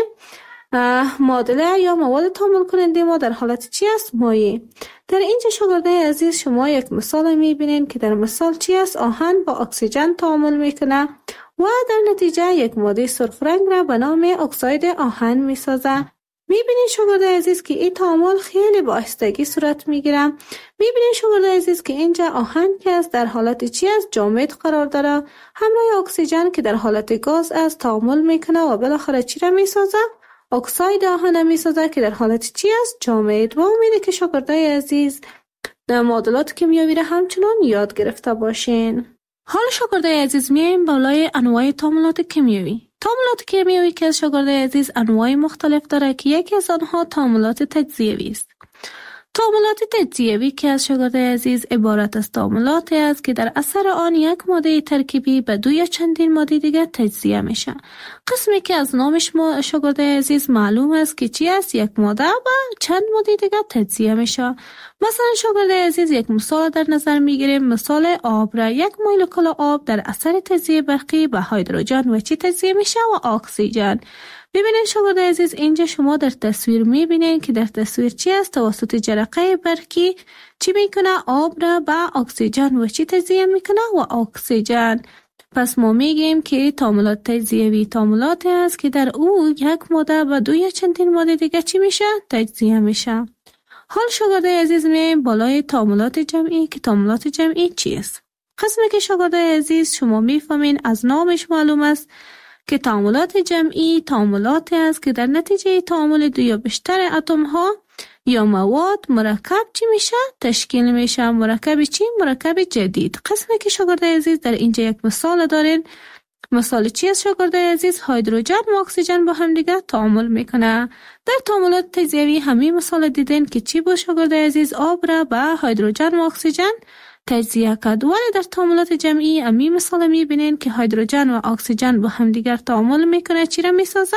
معادله یا مواد تعامل کننده ما در حالت چی است؟ مایع. در اینجا شاگردای عزیز شما یک مثال میبینین که در مثال چی است؟ آهن با اکسیژن تعامل میکنه و در نتیجه یک ماده سرخ رنگ را به نام اکساید آهن میسازه. میبینین شاگردای عزیز که این تعامل خیلی با آهستگی صورت میگیره. میبینین شاگردای عزیز که اینجا آهن که است در حالت چی است؟ جامد قرار داره، همراه اکسیژن که در حالت گاز است تعامل میکنه و بالاخره چی را میسازه؟ اکساید آهن میسازه که در حالت چی است؟ جامد. و امیده که شاگردای عزیز در معادلات کیمیایی را همچنان یاد گرفته باشین. حالا شاگردای عزیز میایم بالای انواع تعاملات کیمیایی. تعاملات کیمیایی که از شاگردای عزیز انواع مختلف داره که یکی از آنها تعاملات تجزیوی است. تعاملات تجزیوی که از شاگردای عزیز عبارت از تعاملاتی است که در اثر آن یک ماده ترکیبی به دو یا چندین ماده دیگر تجزیه میشه. قسمی که از نامش ما شاگردای عزیز معلوم است که چی است؟ یک ماده و چند ماده دیگر تجزیه میشه. مثلا شاگردای عزیز یک مثال در نظر میگیریم، مثال آب را. یک مولکول آب در اثر تجزیه برقی به هیدروژن و چی تجزیه میشه؟ و اکسیژن. ببینید شاگردای عزیز اینجا شما در تصویر میبینید که در تصویر چی است؟ توسط جرقه برقی چی میکنه؟ آب را به اکسیژن و چی تجزیه میکنه؟ و اکسیژن. پس ما میگیم که تعاملات تجزیوی تعاملاتی است که در او یک ماده و دو یا چندین ماده دیگه چی میشه؟ تجزیه میشه. حال شاگردای عزیز میایم بالای تعاملات جمعی که تعاملات جمعی چی است؟ قسمی که شاگردای عزیز شما میفهمین از نامش معلوم است که تعاملات جمعی تعاملاتی است که در نتیجه تعامل دو یا بیشتر اتم ها یا مواد مرکب چی میشه؟ تشکیل میشه. مرکب چی؟ مرکب جدید. قسمی که شاگردای عزیز در اینجا یک مثال دارین. مثال چی است شاگردای عزیز؟ هیدروژن و اکسیژن با هم دیگه تعامل میکنه. در تعاملات تجزیوی همین مثال دیدین که چی بود شاگردای عزیز؟ آب را به هیدروژن و اکسیژن تجزیه کرد. ولی در تعاملات جمعی همین مثال میبینین که هیدروژن و اکسیژن با هم دیگر تعامل میکنه. چی را میسازه؟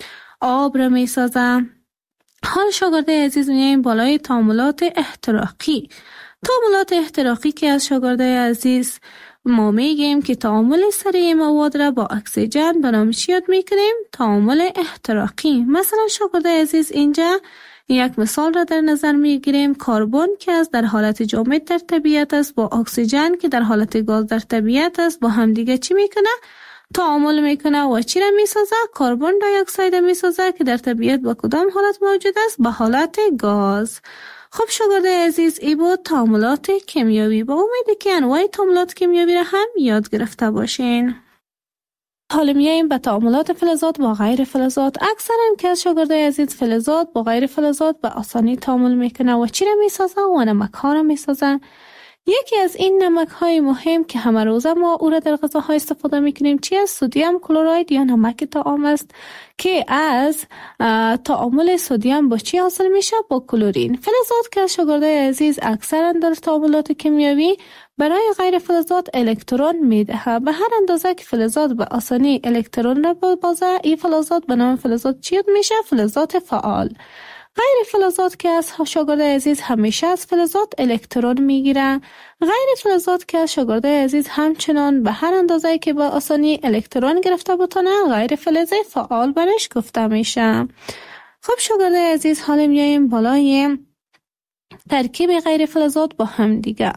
آب را میسازه. حال شاگردای عزیز میایم بالای تعاملات احتراقی. تعاملات احتراقی که از شاگردای عزیز ما میگیم که تعامل سریع مواد را با اکسیژن به نام چی یاد میکنیم؟ تعامل احتراقی. مثلا شاگردای عزیز اینجا یک مثال را در نظر میگیریم. کربن که از در حالت جامد در طبیعت است با اکسیژن که در حالت گاز در طبیعت است با هم دیگه چی میکنه؟ تعامل میکنه و چی را میسازه؟ کربن دی اکساید میسازه که در طبیعت با کدام حالت موجود است؟ با حالت گاز. خب شاگردای عزیز ای بود تعاملات کیمیایی. با امیدی که انواع تعاملات کیمیایی را هم یاد گرفته باشین. حالا میایم به تعاملات فلزات با غیر فلزات. اکثرا که از شاگردای عزیز فلزات با غیر فلزات به آسانی تعامل میکنه و چی را میسازه؟ و نمک ها را میسازه. یکی از این نمک های مهم که همه روزه ما او را در غذاها استفاده میکنیم چی است؟ سدیم کلراید یا نمک طعام است که از تعامل سدیم با چی حاصل میشه؟ با کلورین. فلزات که از شاگردای عزیز اکثرا در تعاملات کیمیایی برای غیر فلزات الکترون میده. به هر اندازه که فلزات به آسانی الکترون را ببازه این فلزات به نام فلزات چی میشه؟ فلزات فعال. غیر فلزات که از شاگرد عزیز همیشه از فلزات الکترون میگیره. غیر فلزات که از شاگرد عزیز همچنان به هر اندازه که با آسانی الکترون گرفته بتونه غیر فلز فعال برش گفته میشه. خب شاگرد عزیز، حالا میایم بالای ترکیب غیر فلزات با هم دیگه.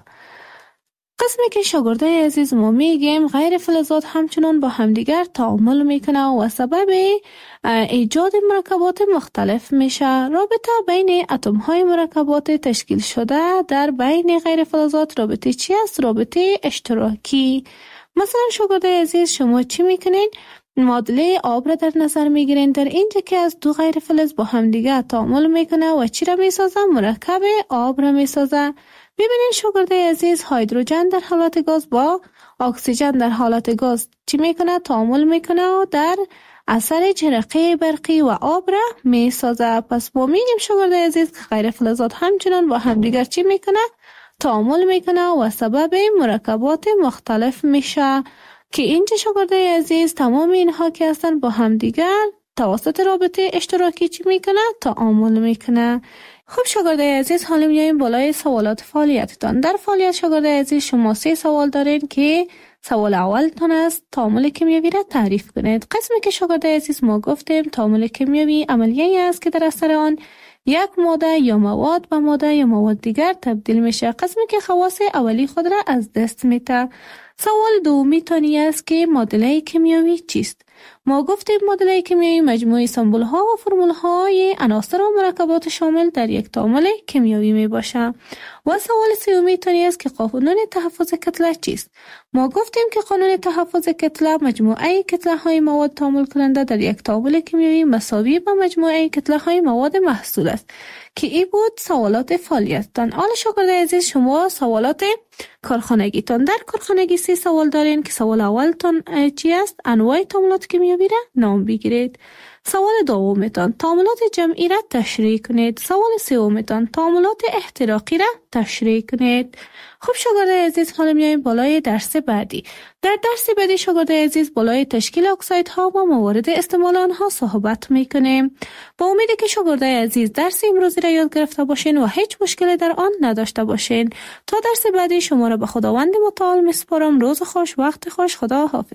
قسمی که شاگرده عزیز ما میگیم غیر فلزات همچنان با همدیگر تعامل میکنه و سبب ایجاد مرکبات مختلف میشه. رابطه بین اتم های مرکبات تشکیل شده در بین غیر فلزات رابطه چی است؟ رابطه اشتراکی. مثلا شاگرده عزیز، شما چی میکنین؟ معادله آب را در نظر میگیرین. در اینجا که از دو غیر فلز با همدیگر تعامل میکنه و چی را میسازه؟ مرکب آب را میسازه. ببینین شاگرده عزیز، هیدروژن در حالت گاز با اکسیژن در حالت گاز چی میکنه؟ تعامل میکنه و در اثر جرقه برقی و آب را میسازه. پس ما میگیم شاگرده عزیز که غیر فلزات همچنان با همدیگر چی میکنه؟ تعامل میکنه و سبب مرکبات مختلف میشه که اینجا شاگرده عزیز تمام اینها که هستن با همدیگر توسط رابطه اشتراکی چی میکنه؟ تعامل میکنه. خب شاگرده عزیز، حالا میایم بالای سوالات فعالیتتان. در فعالیت شاگرده عزیز شما 3 سوال دارین که سوال اولتون است تعامل کیمیایی را تعریف کنید. قسمی که شاگرده عزیز ما گفتیم تعامل کیمیایی عملیه‌ای است که در اثر آن یک ماده یا مواد به ماده یا مواد دیگر تبدیل میشه. قسمی که خواص اولی خود را از دست میده. سوال دومی تانی است که معادله کیمیایی چیست؟ ما گفتیم معادله کیمیایی مجموعه سمبل ها و فرمول های عناصر و مرکبات شامل در یک تعامل کیمیایی می باشه. و سوال سومی تانی است که قانون تحفظ کتله چیست؟ ما گفتیم که قانون تحفظ کتله مجموعه کتله های مواد تعامل کننده در یک تعامل کیمیایی مساوی با مجموعه کتله های مواد محصول است که این بود سوالات فعالیتتان. حالا شاگرد عزیز، شما سوالات کارخانگیتان. در کارخانگی 3 سوال دارین که سوال اولتان چی است؟ انواع تعاملات کیمیایی را نام بگیرید. سوال دومتان تعاملات جمعی را تشریح کنید. سوال سومتان تعاملات احتراقی را تشریح کنید. خب شاگرد عزیز، حالا میایم بالای درس بعدی. در درس بعدی شاگرد عزیز بالای تشکیل اکسایدها و موارد استعمال آنها صحبت میکنیم. با امیدی که شاگرد عزیز درس امروزی را یاد گرفته باشین و هیچ مشکلی در آن نداشته باشین. تا درس بعدی شما را به خداوند متعال میسپارم. روز خوش، وقت خوش. خدا حافظ.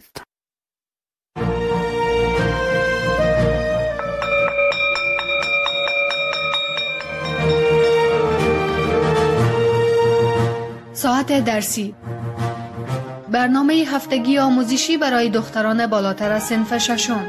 ساعت درسی، برنامه هفتگی آموزشی برای دختران بالاتر از صنف ششم.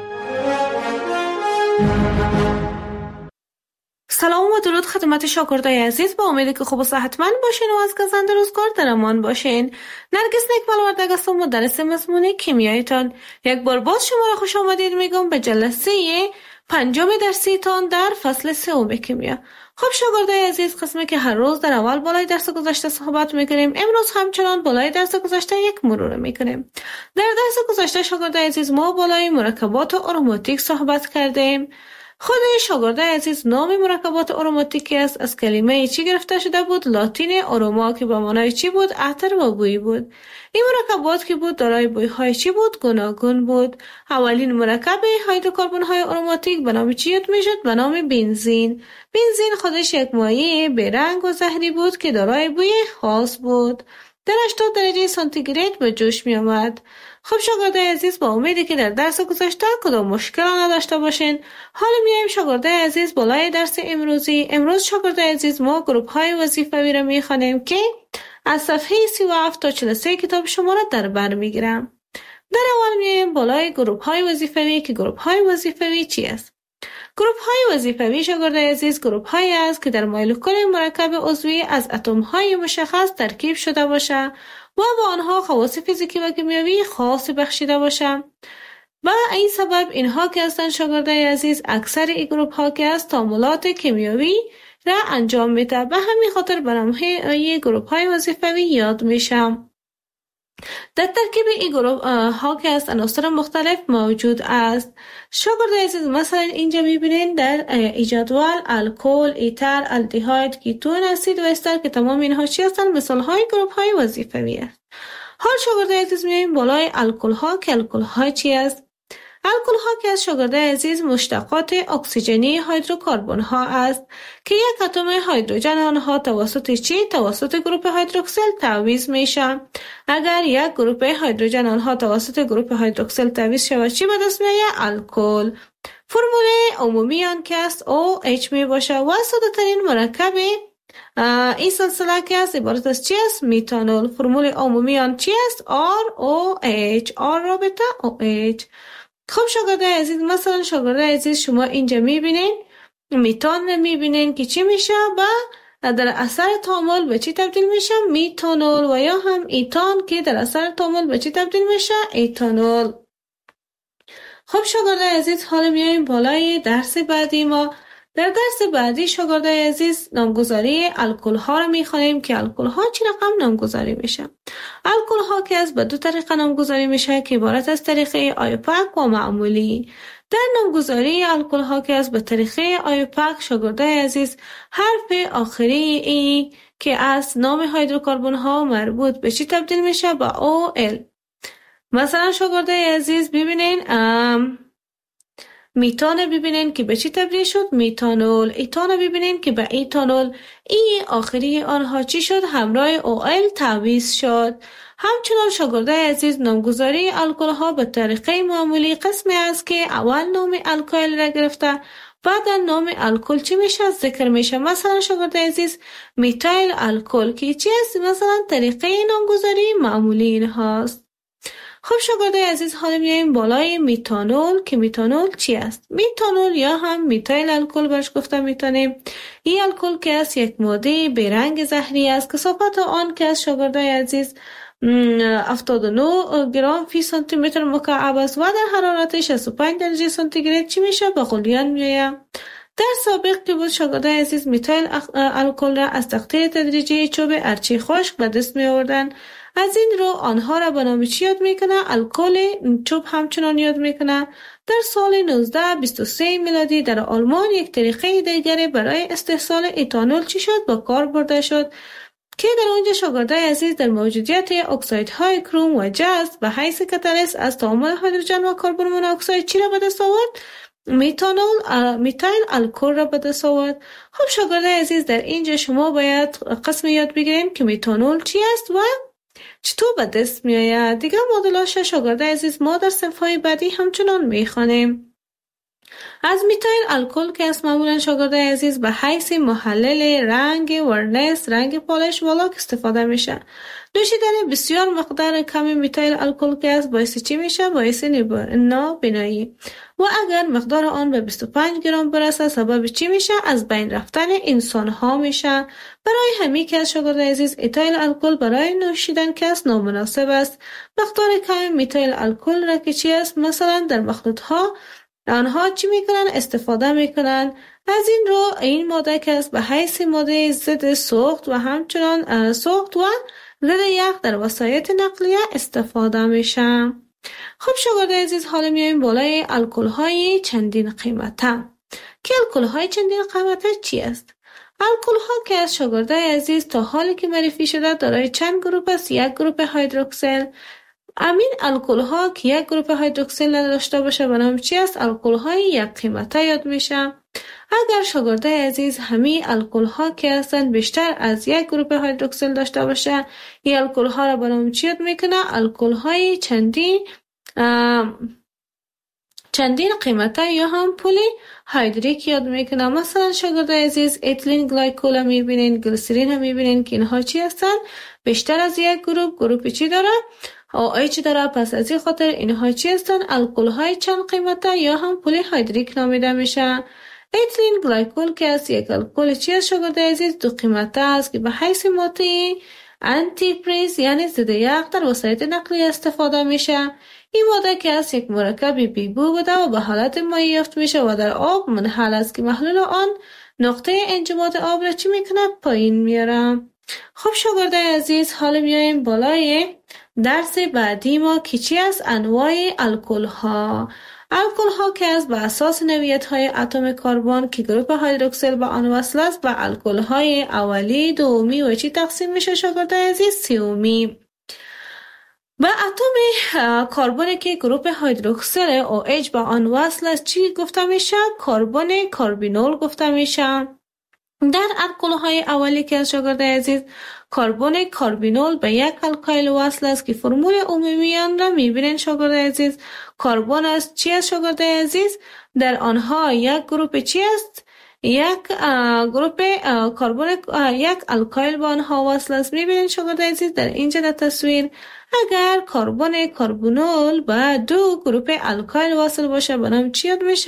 سلام و درود خدمت شاگردای عزیز. با امیدی که خوب و صحتمند باشین و از گزند روزگار در امان باشین. نرگس نیک‌پروردگار هستم، مدرس مضمون کیمیایتان. یک بار باز شما را خوش آمدید میگم به جلسه 5 درسیتان در فصل 3 کیمیا. خب شاگردای عزیز، قسمی که هر روز در اول بالای درس گذشته صحبت میکنیم، امروز همچنان بالای درس گذشته یک مرور میکنیم. در درس گذشته شاگردای عزیز ما بالای مرکبات آروماتیک صحبت کردیم. خود شاگردای عزیز نام مرکبات آروماتیکی است از کلمه چی گرفته شده بود؟ لاتین آروما که به معنای چی بود؟ عطر و بوی بود. این مرکبات که بود دارای بوی‌های چی بود؟ گوناگون بود. اولین مرکب هیدروکربن‌های آروماتیک به نام چی یاد میشد؟ به نام بنزین. بنزین خودش یک مایع بیرنگ و زهری بود که دارای بوی خاص بود. در 80 درجه سانتیگراد به جوش می آمد. خب شاگردای عزیز، با امیدی که در درس گذشته کدام مشکل نداشته باشین، حالا میایم شاگردای عزیز بالای درس امروزی. امروز شاگردای عزیز ما گروپ های وظیفوی را میخوانیم که از صفحه 37 تا 43 کتاب شما را در بر میگیرم. در اول میایم بالای گروپ های وظیفوی که گروپ های وظیفوی چی است؟ گروپ های وظیفوی شاگردای عزیز گروپ هایی است که در مولکول مرکب عضوی از اتم های مشخص ترکیب شده باشه و با آنها خواص فیزیکی و کیمیایی خاص بخشیده باشه. و این سبب اینها که هستند شاگردای عزیز، اکثر این گروپ ها که است تعاملات کیمیایی را انجام میده. به همین خاطر به نام های گروپ های وظیفوی یاد میشه. در ترکیب این گروه ها که است عناصر مختلف موجود است. شاگردای عزیز مثلا اینجا میبینید در جدول الکل، ایتر، الدهاید، کیتون، اسید و استر که تمام اینها چی هستند؟ مثال های گروه های وظیفوی است. حال شاگردای عزیز میایم بالای الکل ها که الکل ها چی است؟ الکل ها که از شاگردای عزیز مشتقات اکسیژنی هیدروکربن ها است که یک اتم هیدروژن آنها توسط گروپ هیدروکسیل تعویض میشه. اگر یک گروپ هیدروژن آنها توسط گروپ هیدروکسیل تعویض شود چی به دست میآید؟ الکل. فرمول عمومی آن که است OH می باشه و ساده ترین مرکب این سلسله که است عبارت از چی است؟ میتانول. فرمول عمومی آن چی است؟ ROH. R رابطه OH. خب شاگردای عزیز، مثلا شاگردای عزیز شما اینجا میبینین میتان رو میبینین که چی میشه و در اثر تعامل به چی تبدیل میشه؟ میتانول. و یا هم ایتان که در اثر تعامل به چی تبدیل میشه؟ ایتانول. خب شاگردای عزیز، حالا میایم بالای درس بعدی ما. در درس بعدی شاگردای عزیز نامگذاری الکل ها رو میخوانیم که الکل ها چی رقم نامگذاری میشه. الکل ها که از به دو طریقه نامگذاری میشه که عبارت از طریقه آیوپک و معمولی. در نامگذاری الکل ها که از به طریقه آیوپک شاگردای عزیز حرف آخری ای که از نام هیدروکربن ها مربوط به چی تبدیل میشه؟ با OL. مثلا شاگردای عزیز ببینین میتان ببینین که به چی تبدیل شد؟ میتانول. ایتان ببینین که به ایتانول. ای آخری آنها چی شد؟ همراه OL تعویض شد. همچنان شاگردای عزیز نامگذاری الکل ها به طریقه معمولی قسمی است که اول نام الکل را گرفته بعد نام الکل چی میشه؟ ذکر میشه. مثلا شاگردای عزیز میتایل الکل که چی است؟ مثلا طریقه نامگذاری معمولی اینهاست. خب شاگردای عزیز، حالا میایم بالای میتانول که میتانول چی است؟ میتانول یا هم میتایل الکل برش گفته میتونیم. این الکل که است یک ماده بیرنگ زهری است که کثافت آن که از شاگردای عزیز 79 گرم فی سانتی متر مکعب است و در حرارت 65 درجه سانتیگراد چی میشه؟ به غلیان میآید. در سابق که بود شاگردای عزیز میتایل الکل را از تقطیر تدریجی چوب ارچی خشک به دست می آوردن. از این رو آنها را به نام چی یاد میکنه؟ الکل چوب همچنان یاد میکنه. در سال 1923 میلادی در آلمان یک طریقه دیگری برای استحصال ایتانول چی شد؟ با کار برده شد که در اونجا شاگردای عزیز در موجودیت اکسایدهای کروم و جست به حیث کاتالیست از تعامل هیدروژن و کربن مونوکساید چی را به دست آورد؟ میتایل الکل را به دست آورد. خب شاگردای عزیز، در اینجا شما باید قسم یاد بگیریم که میتانول چی است و چطور به دست می آید. دیگه مدلاش شاگردای عزیز ما در صفحه بعدی همچنان میخوانیم. از میتایل الکل که از معمولا شاگردای عزیز به حیث محلل رنگ ورنیس، رنگ پالش و لاک استفاده میشه. نوشیدن بسیار مقدار کمی میتایل الکل که از باعث چی میشه؟ باعث نابینایی. و اگر مقدار آن به 25 گرم برسه سبب چی میشه؟ از بین رفتن انسان ها میشه. برای همین که از شاگردای عزیز ایتایل الکل برای نوشیدن که از نامناسب است. مقدار کمی میتایل الکل را که چی است؟ مثلا در مخلوط ها آنها چی میکنن؟ استفاده میکنن. از این رو این ماده که است به حیث ماده ضد سوخت و همچنان سوخت و ضد یخ در وسایط نقلیه استفاده میشه. خب شاگردای عزیز، حالا میایم بالای الکل های چندین قیمته که الکل های چندین قیمته چی است؟ الکل ها که از شاگردای عزیز تا حالی که معرفی شده دارای چند گروپ است؟ یک گروپ هیدروکسیل. امین الکل ها که یک گروپ هیدروکسیل نداشته باشه به نام چی است؟ الکل های یک قیمته یاد میشه. اگر شاگردای عزیز همین الکل ها که هستند بیشتر از یک گروپ هیدروکسیل داشته باشه، این الکل ها را به نام چی یاد میکنه؟ الکل های چندین قیمته یا هم پلی هیدریک یاد میکنه. مثلا شاگردای عزیز اتیلین گلایکول میبینین، گلیسرین هم میبینین که اینها چی هستن؟ بیشتر از یک گروپ چی داره؟ OH داره. پس از این خاطر اینها چی هستن؟ الکل های چند قیمته یا هم پلی هیدریک نامیده میشه. اتیلین گلایکول که از یک الکل چی است شاگردای عزیز؟ دو قیمته است که به حیث ماده آنتی پریز یعنی ضد یخ در وسایط نقلیه استفاده میشه. این ماده که از یک مرکب بیبو بوده و به حالت مایع یافت میشه و در آب منحل است که محلول آن نقطه انجماد آب را چی میکنه؟ پایین میاره. خب شاگردای عزیز، حالا میایم بالای درس بعدی ما که چی است؟ انواع الکل ها. الکل ها که از به اساس نوعیت های اتم کربن که گروپ هیدروکسیل به آن وصل است و الکل های اولی، دومی و چی تقسیم میشه شاگردای عزیز؟ سومی. و اتم کربن که گروپ هیدروکسیل OH به آن وصل است چی گفته میشه؟ کربن کاربینول گفته میشه. در الکل‌های اولی که از شاگرد عزیز کربن کاربینول به یک الکایل وصل است که فرمول عمومی آن را میبینید شاگرد عزیز. کربن است چی است شاگرد عزیز؟ در آنها یک گروپ چی است؟ یک گروپ کربن یک الکایل به آنها وصل است. میبینید شاگرد عزیز در اینجا در تصویر اگر کربن کاربینول به دو گروپ الکایل وصل باشه به نام چی یاد میشه؟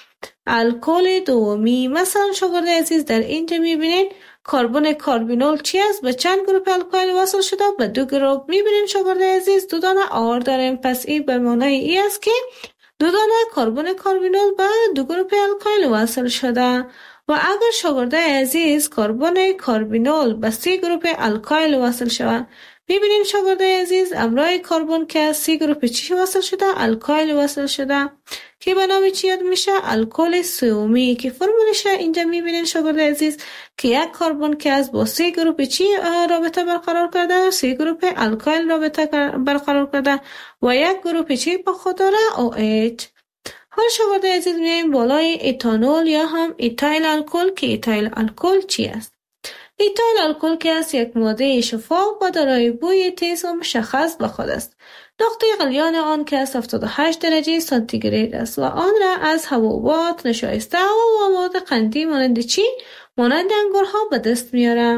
الکل دومی. مثلا شاگرد عزیز در اینجا میبینید کربن کاربینول چی است؟ به چند گروپ الکایل وصل شده؟ به دو گروپ. میبینید شاگرد عزیز دو دانه آر داریم، پس این به معنای ای است که دو دانه کربن کاربینول به دو گروپ الکایل وصل شده. و اگر شاگرد عزیز کربن کاربینول به سه گروپ الکایل وصل شود، میبینیم شاگرد عزیز امرای کربن که سه گروپ چی وصل شده؟ الکایل وصل شده که به نام چی یاد میشه؟ الکل سومی که فرمولش اینجا میبینین شاگرد عزیز که یک کربن که از با سه گروپ چی رابطه برقرار کرده؟ سه گروپ الکایل رابطه برقرار کرده و یک گروپ چی با خود داره؟ OH. حال شاگرد عزیز میایم بالای اتانول یا هم ایتایل الکل که ایتایل الکل چی است؟ ایتایل الکل که است یک ماده شفاف و دارای بوی تیز و مشخص به خود است. نقطه غلیان آن که از 78 درجه سانتیگراد است و آن را از حبوبات نشایسته و مواد قندی مانند چی؟ مانند انگورها به دست میاره.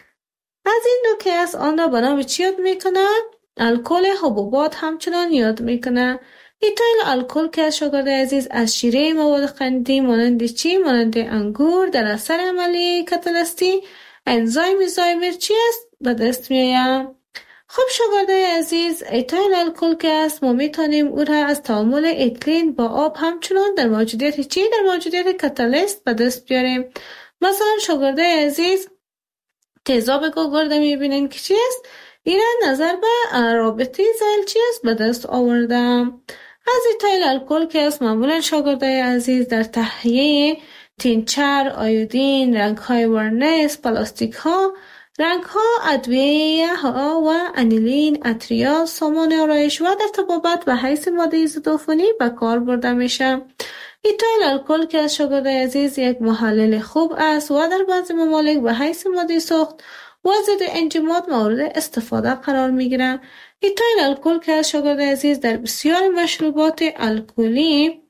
از این دو که است آن را به نام چی یاد میکنه؟ الکل حبوبات همچنان یاد میکنه. ایتایل الکل که شاگرد عزیز از شیره مواد قندی مانند چی؟ مانند انگور در اثر عملی کاتالیستی انزایم زایمر چی است؟ به دست میآید. خب شاگرد عزیز ایتایل الکل که است ما میتونیم او را از تعامل اتیلن با آب همچنان در موجودیت چی؟ در موجودیت کاتالیست به دست بیاریم. مثلا شاگرد عزیز تیزاب گوگرد میبینین که چی است؟ این نظر به رابطه زیل چی است؟ به دست آوردم. از ایتایل الکل که است معمولا شاگرد عزیز در تهیه تینچر، آیودین، رنگ های ورنیس، پلاستیک ها، رنگ ها، ادویه ها و انیلین، اتریال، سامان آرایش و در طبابت به حیث ماده ایزوتوفونی به کار برده میشه. ایتایل الکل که از شاگرد عزیز یک محلل خوب است و در بعضی ممالک به حیث ماده سوخت و ضد انجماد مورد استفاده قرار میگیره. ایتایل الکل که از شاگرد عزیز در بسیار مشروبات الکلی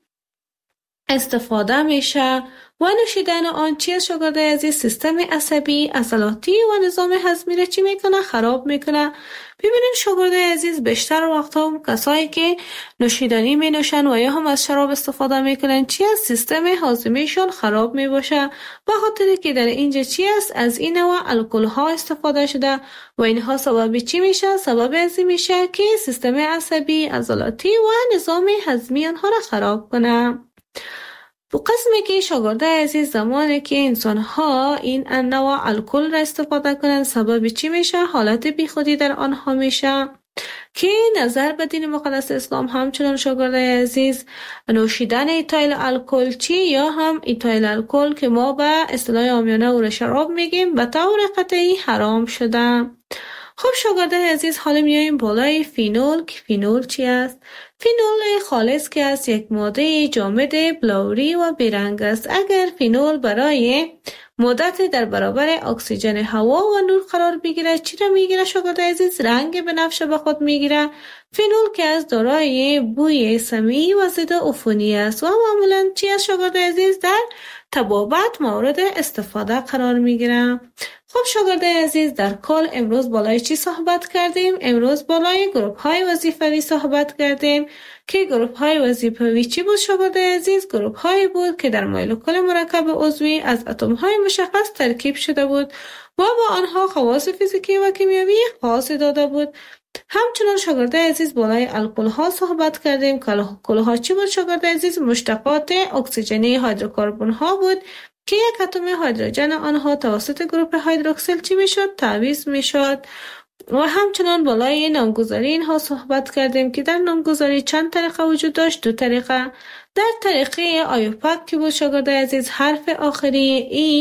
استفاده میشه و نوشیدن آن چی شاگرد عزیز سیستم عصبی، عضلاتی و نظام هضمی را چی میکنه؟ خراب میکنه. ببینید شاگرد عزیز بیشتر وقتا کسایی که نوشیدنی می نوشن و یا هم از شراب استفاده میکنن چی است؟ سیستم هاضمه‌شون خراب می باشه به خاطر که در اینجا چی است؟ از این نوع الکل ها استفاده شده و اینها سبب چی میشه؟ سبب ازی میشه که سیستم عصبی، عضلاتی و نظام هضمی آنها را خراب کنه. دو قسمی که شاگرد عزیز زمانی که انسان ها این انواع الکل را استفاده کنند سبب چی میشه؟ حالت بیخودی در آنها میشه که نظر به دین مقدس اسلام همچنان شاگرد عزیز نوشیدن ایتایل الکل چی یا هم ایتایل الکل که ما به اصطلاح عامیانه او را شراب میگیم به طور قطعی حرام شده. خب شاگرد عزیز حالا میایم بالای فینول که فینول چی است؟ فینول خالص که است یک ماده جامد بلوری و بیرنگ است. اگر فینول برای مدت در برابر اکسیژن هوا و نور قرار بگیره چی را میگیره شاگرد عزیز؟ رنگ بنفشه به خود میگیره. فینول که از دارای بوی سمی و ضد عفونی است و معمولا چی است شاگرد عزیز؟ در طبابت مورد استفاده قرار میگیره. خب شاگرد عزیز در کل امروز بالای چی صحبت کردیم؟ امروز بالای گروپ های وظیفوی صحبت کردیم که گروپ های وظیفوی چی بود شاگرد عزیز؟ گروپ های بود که در مولکول مرکب عضوی از اتم های مشخص ترکیب شده بود و با آنها خواص فیزیکی و کیمیایی خاص داده بود. همچنان شاگرد عزیز بالای الکل ها صحبت کردیم که الکل ها چی بود شاگرد عزیز؟ مشتقات اکسیژنی هیدروکربن ها بود که یک اتم هیدروژن آنها توسط گروپ هیدروکسیل چی میشد؟ تعویض میشد. و همچنان بالای نامگذاری اینها صحبت کردیم که در نامگذاری چند طریقه وجود داشت؟ دو طریقه. در طریقه آیوپاک که بود شاگرد عزیز حرف آخری ای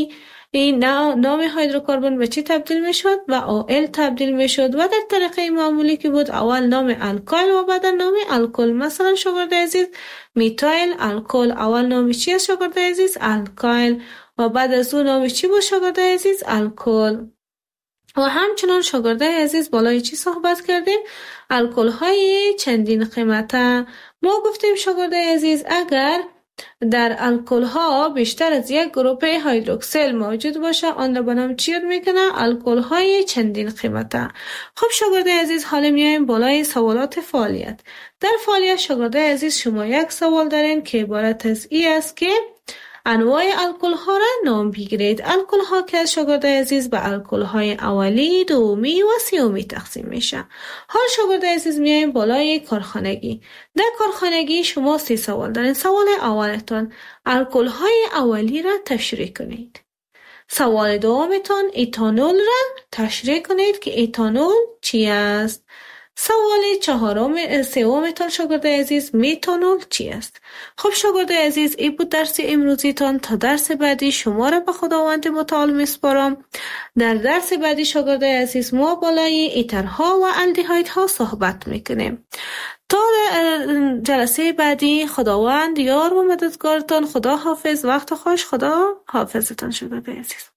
این نام هیدروکربن به چی تبدیل میشد؟ و آل تبدیل میشد و در طریقه معمولی که بود اول نام الکل و بعد نام الکل. مثلا شاگرد عزیز میتایل الکل، اول نام چی است شاگرد عزیز؟ الکل و بعد از اون نام چی بود شاگرد عزیز؟ الکل. و همچنان شاگرد عزیز بالای چی صحبت کردیم؟ الکل های چندین قیمته. ما گفتیم شاگرد عزیز اگر در الکل ها بیشتر از یک گروه هیدروکسیل موجود باشه آن را به نام چی یاد میکنه؟ الکل های چندین قیمته. خب شاگرد عزیز حالا میایم بالای سوالات فعالیت. در فعالیت شاگرد عزیز شما یک سوال دارین که عبارت از این است که انواع الکل ها را نام بگیرید. الکل ها که شاگرد عزیز به الکل های اولی، دومی و سومی تقسیم میشه. حال شاگرد عزیز میایم بالای کارخانگی. در کارخانگی شما 3 سوال دارین. سوال اولتون الکل های اولی را تشریح کنید. سوال دومتون ایتانول را تشریح کنید که ایتانول چی است. سوال سومتان شاگرد عزیز میتانول چی است؟ خب شاگرد عزیز این بود درس امروزیتان. تا درس بعدی شما را به خداوند متعال میسپارم. در درس بعدی شاگرد عزیز ما بالای ایترها و الدهایدها صحبت میکنیم. تا جلسه بعدی خداوند یار و مددگارتان. خدا حافظ. وقت خوش. خدا حافظتان شاگرد عزیز.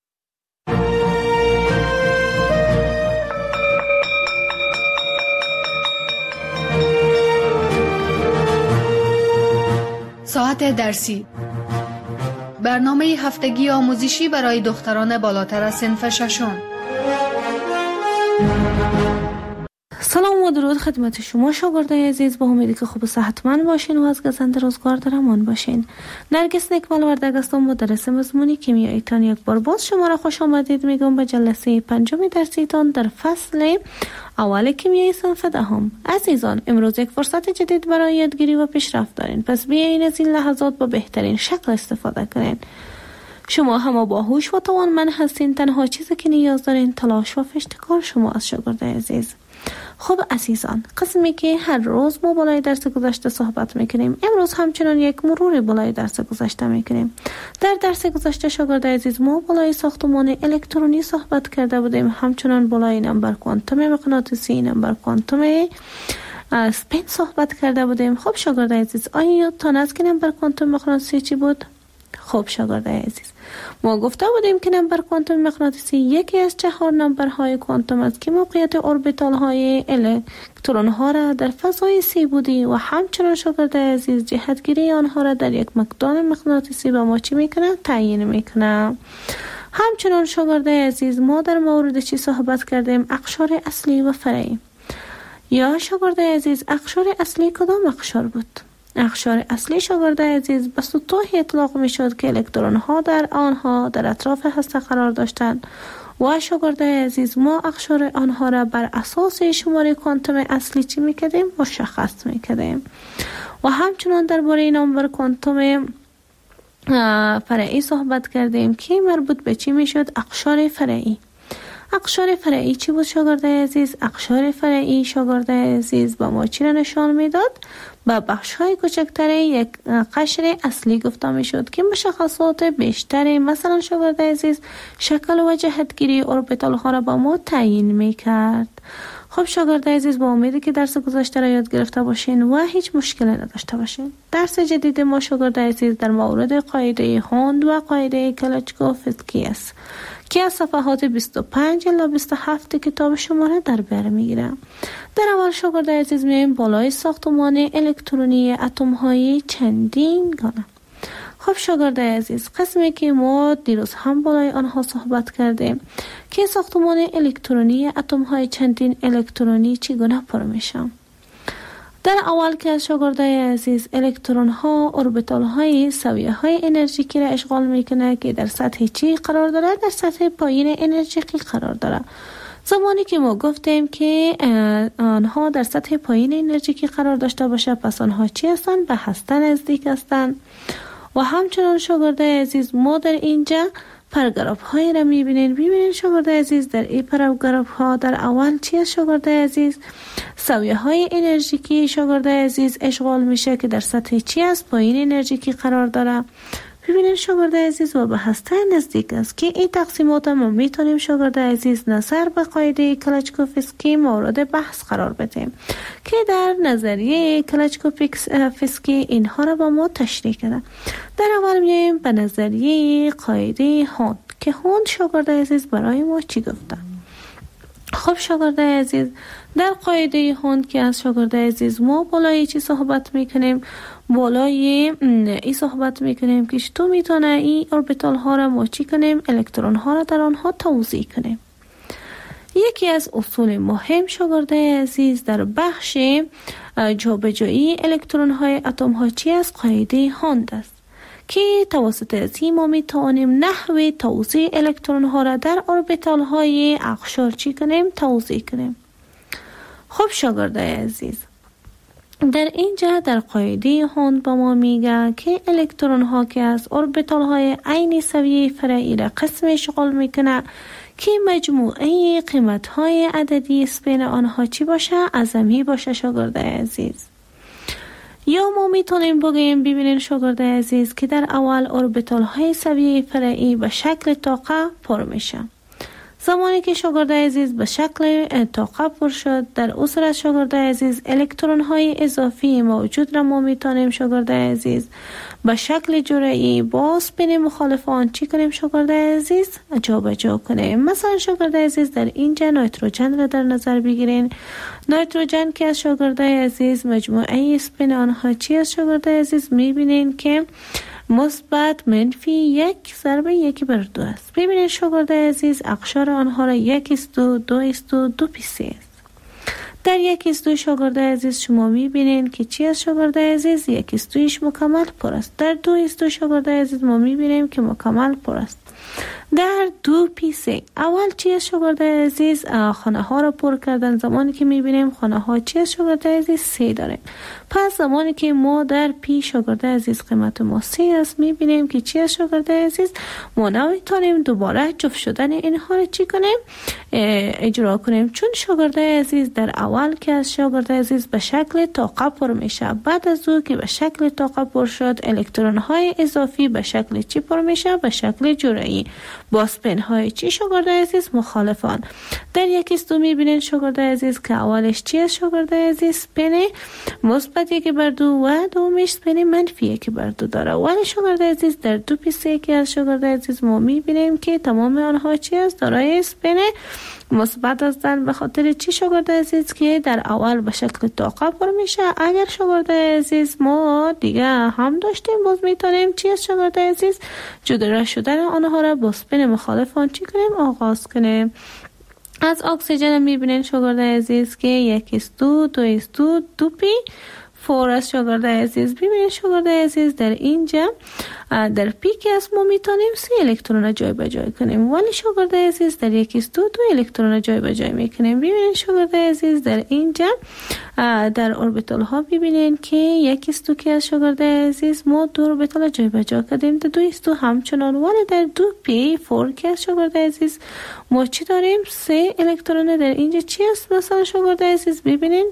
ساعت درسی، برنامه هفتگی آموزشی برای دختران بالاتر از صنف ششم. سلام و درود خدمت شما شاگردای عزیز. با امیدی که خوب و صحتمند باشین و از گزند روزگار در امان باشین. نرگس نکمل وردگ هستم، مدرس مضمون کیمیاییتان. یک بار باز شما را خوش آمدید میگم به جلسه 5 درسیتان در فصل اول کیمیای صنف دهم. عزیزان امروز یک فرصت جدید برای یادگیری و پیشرفت دارین، پس بیاین از این لحظات با بهترین شکل استفاده کنین. شما هم باهوش و توانمند هستین. تنها چیزی که نیاز دارین تلاش و فشتکار شما از شاگرد عزیز. خب عزیزان، قسمی که هر روز ما بالای درس گذشته صحبت میکنیم، امروز همچنان یک مرور بالای درس گذشته میکنیم. در درس گذشته شاگرد عزیز ما بالای ساختمان الکترونی صحبت کرده بودیم، همچنان بالای نمبر کوانتوم مغناطیسی، نمبر کوانتوم اسپین صحبت کرده بودیم. خب شاگرد عزیز آیا یادتان است که نمبر کوانتوم مغناطیسی چی بود؟ خب شاگرد عزیز ما گفته بودیم که نمبر کوانتوم مغناطیسی یکی از 4 نمبرهای کوانتوم است که موقعیت اوربیتال های الکترون ها را در فضای سی بودی و همچنان شاگرد عزیز جهتگیری آنها را در یک مقدار مغناطیسی به ما چی میکنه؟ تعیین میکنه. همچنان شاگرد عزیز ما در مورد چی صحبت کردیم؟ اقشار اصلی و فرعی. یا شاگرد عزیز اقشار اصلی کدام اقشار بود؟ اقشار اصلی شاگرد عزیز به سطوحی اطلاق می شد که الکترون ها در آنها در اطراف هسته قرار داشتند و شاگرد عزیز ما اقشار آنها را بر اساس شماره کوانتوم اصلی چی می کردیم؟ مشخص می کردیم. و همچنان درباره نمبر کوانتوم فرعی صحبت کردیم که مربوط به چی می شد؟ اقشار فرعی. اقشار فرعی چی بود شاگرد عزیز؟ اقشار فرعی شاگرد عزیز با ما چی را نشان میداد؟ با بخش های کوچکتر یک قشر اصلی گفته می شد که مشخصات بیشتر مثلا شاگرد عزیز شکل و جهتگیری اوربیتال ها را با ما تعیین می کرد. خب شاگرد عزیز با امیدی که درس گذشته را یاد گرفته باشین و هیچ مشکلی نداشته باشین. درس جدید ما شاگرد عزیز در مورد قاعده هوند و قاعده کلاچکوف-فسکی است که از صفحات 25 الی 27 کتاب شما را در بر میگیره. در اول شاگرد عزیز میایم بالای ساختمان الکترونی اتم های چندین گانه. خب شاگرد عزیز قسمی که ما دیروز هم بالای آنها صحبت کردیم که ساختمان الکترونی اتم های چندین الکترونی چگونه پر میشه. در اول که از شاگرد عزیز الکترون ها اوربیتال های سویه های انرژیکی را اشغال میکنه که در سطح چی قرار داره؟ در سطح پایین انرژیکی قرار داره. زمانی که ما گفتیم که آنها در سطح پایین انرژیکی قرار داشته باشه پس آنها چی هستن؟ به هسته نزدیک هستن. و همچنان شاگرد عزیز ما در اینجا پاراگراف های را میبینین شاگرد عزیز در این پاراگراف ها در اول چی است شاگرد عزیز؟ سویه های انرژیکی شاگرد عزیز اشغال میشه که در سطح چی است؟ پایین انرژیکی قرار داره. ببینید شاگرد عزیز و به هسته نزدیک است که این تقسیمات ما میتونیم شاگرد عزیز نظر به قاعده کلچکوفسکی مورد بحث قرار بدیم که در نظریه کلچکوفسکی اینها را با ما تشریح کرده. در اول میایم به نظریه قاعده هوند که هوند شاگرد عزیز برای ما چی گفته. خب شاگرد عزیز در قاعده هوند که از شاگرد عزیز ما بالای چی صحبت میکنیم؟ بالای این صحبت میکنیم که چطور میتونه این اوربیتال ها را ما چی کنیم؟ الکترون ها را در آنها توزیع کنیم. یکی از اصول مهم شاگرد عزیز در بخش جابجایی الکترون های اتم ها چی از قاعده هوند است که توسط از این ما میتوانیم نحوه توزیع الکترون ها را در اوربیتال های اقشار چی کنیم؟ توزیع کنیم. خب شاگرد عزیز در اینجا در قاعده هوند با ما میگه که الکترون ها که از اوربیتال های عین سویه فرعی را قسم اشغال میکنه که مجموعه قیمت های عددی اسپین آنها چی باشه؟ عظمی باشه شاگرد عزیز. یا ما میتونیم بگیم ببینین شاگرد عزیز که در اول اوربیتال های سویه فرعی به شکل طاقه پر میشه. زمانی که شاگرد عزیز به شکل طاقه پر شد در اون صورت شاگرد عزیز الکترون های اضافی موجود را ما میتونیم شاگرد عزیز به شکل جرعی با اسپین مخالف آن چی کنیم شاگرد عزیز؟ جابجا کنیم. مثلا شاگرد عزیز در اینجا نیتروژن را در نظر بگیرین. نیتروژن که از شاگرد عزیز مجموعه اسپین آنها چی از شاگرد عزیز میبینین که مثبت منفی 1 ضرب 1 بر 2 است. ببینید شاگرد عزیز اقشار آنها را 1:2 2:2 پیسه است. در 1:2 شاگرد عزیز شما میبینید که چی از شاگرد عزیز 1:2 مکمل پر است. در 2:2 شاگرد عزیز ما میبینیم که مکمل پر است. در 2p3 اول چی از شاگرد عزیز خانه ها را پر کردن. زمانی که میبینیم خانه ها چی از شاگرد عزیز 3 داره. پس زمانی که ما در p شاگرد عزیز قیمت ما 3 است میبینیم که چی از شاگرد عزیز ما نمیتونیم دوباره جفت شدن اینها را چی کنیم اجرا کنیم، چون شاگرد عزیز در اول که از شاگرد عزیز به شکل طاقه پر میشه، بعد از او که به شکل طاقه پر شد الکترون های اضافی به شکل چی پر میشه؟ به شکل جرعی با اسپین های چی شاگرد عزیز مخالفان. در 1:2 میبینید شاگرد عزیز که اولش چی از شاگرد عزیز اسپین مثبت 1/2 و دومش اسپین منفی 1/2 داره. ولی شاگرد عزیز در 2p3 که از شاگرد عزیز ما میبینیم که تمام آنها چی است؟ دارای اسپین مثبت هستند. به خاطر چی شاگرد عزیز که در اول به شکل طاقه پر میشه. اگر شاگرد عزیز ما دیگه هم داشتیم باز میتونیم چی از شاگرد عزیز جدا شدن آنها را با اسپین مخالف آن چی کنیم آغاز کنیم. از اکسیژن میبینین شاگرد عزیز که 1:2 2:2 2p 4 از شاگرد عزیز. ببینید شاگرد عزیز در اینجا در پی که از ما میتونیم 3 الکترون را جای به جای کنیم، ولی شاگرد عزیز در 1:2 2 الکترون را جای به جای میکنیم. ببینید شاگرد عزیز در اینجا در اوربیتال ها ببینید که 1:2 که از شاگرد عزیز ما 2 اوربیتال جای به جای کردیم، در 2:2 همچنان، ولی در 2p4 که از شاگرد عزیز ما چی داریم؟ 3 الکترون در اینجا چی است؟ مثلا شاگرد عزیز ببینید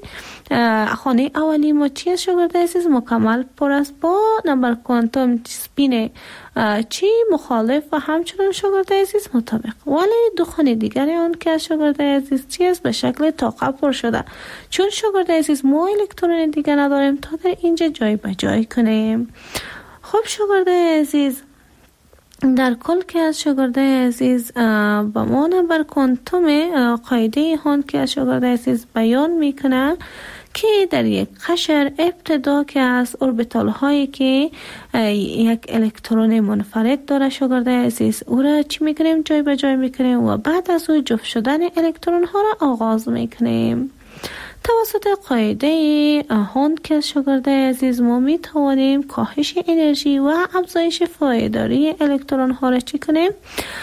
خانه اولی ما چی از شاگرد عزیز مکمل پر است با نمبر کوانتوم سپین چی مخالف و همچنان شاگرد عزیز مطابق. ولی دو خانه دیگر آن که از شاگرد عزیز چی است؟ به شکل طاقه پر شده، چون شاگرد عزیز ما الکترون دیگر نداریم تا در اینجا جای به جای کنیم. خب شاگرد عزیز در کل که از شاگرد عزیز با ما نمبر کوانتوم قاعده هوند که از شاگرد عزیز بیان میکنه که در یک قشر ابتدا که از اوربیتال هایی که یک الکترون منفرد داره شاگرد عزیز او را چی میکنیم؟ جای به جای میکنیم و بعد از او جفت شدن الکترون ها را آغاز میکنیم. توسط قاعده هوند که شاگرد عزیز ما می توانیم کاهش انرژی و افزایش پایداری الکترون ها را چی کنیم؟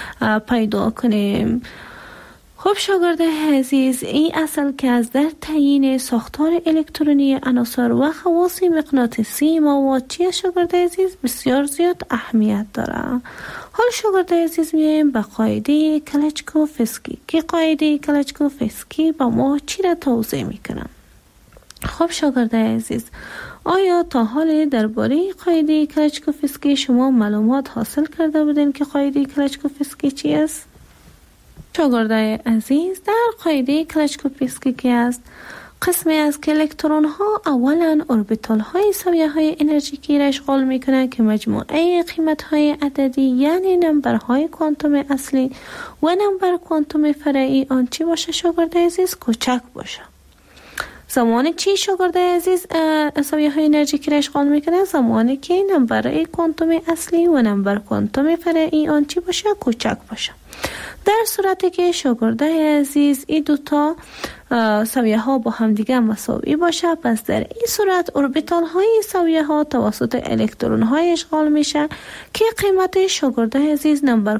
پیدا کنیم. خب شاگرد عزیز این اصل که از در تعیین ساختار الکترونی عناصر و خواص مغناطیسی مواد چیه شاگرد عزیز بسیار زیاد اهمیت داره. حال شاگرد عزیز میایم به قاعده کلچکوفسکی که قاعده کلچکوفسکی با ما چی را توضیح میکنم. خب شاگرد عزیز آیا تا حال درباره قاعده کلاشکوفسکی شما معلومات حاصل کرده بودین که قاعده کلاشکوفسکی چی است؟ شاگردای عزیز، در قاعده کلاشکوفسکی که است قسمی است که الکترون ها اولا اوربیتال های سویه های انرژیکی را اشغال می کنند که مجموعه قیمت های عددی یعنی نمبرهای کوانتوم اصلی و نمبر کوانتوم فرعی آن چی باشه شاگردای عزیز؟ کوچک باشه. زمانی چی شاگردای عزیز سویه های انرژیکی را اشغال می کنند؟ زمانی که نمبر کوانتوم اصلی و نمبر کوانتوم فرعی آن چی باشه؟ کوچک باشه. در صورتی که شاگردای عزیز این دوتا سویه ها با هم دیگه مساوی باشه، پس در این صورت اوربیتال های سویه ها توسط الکترون های اشغال میشه که قیمت شاگردای عزیز نمبر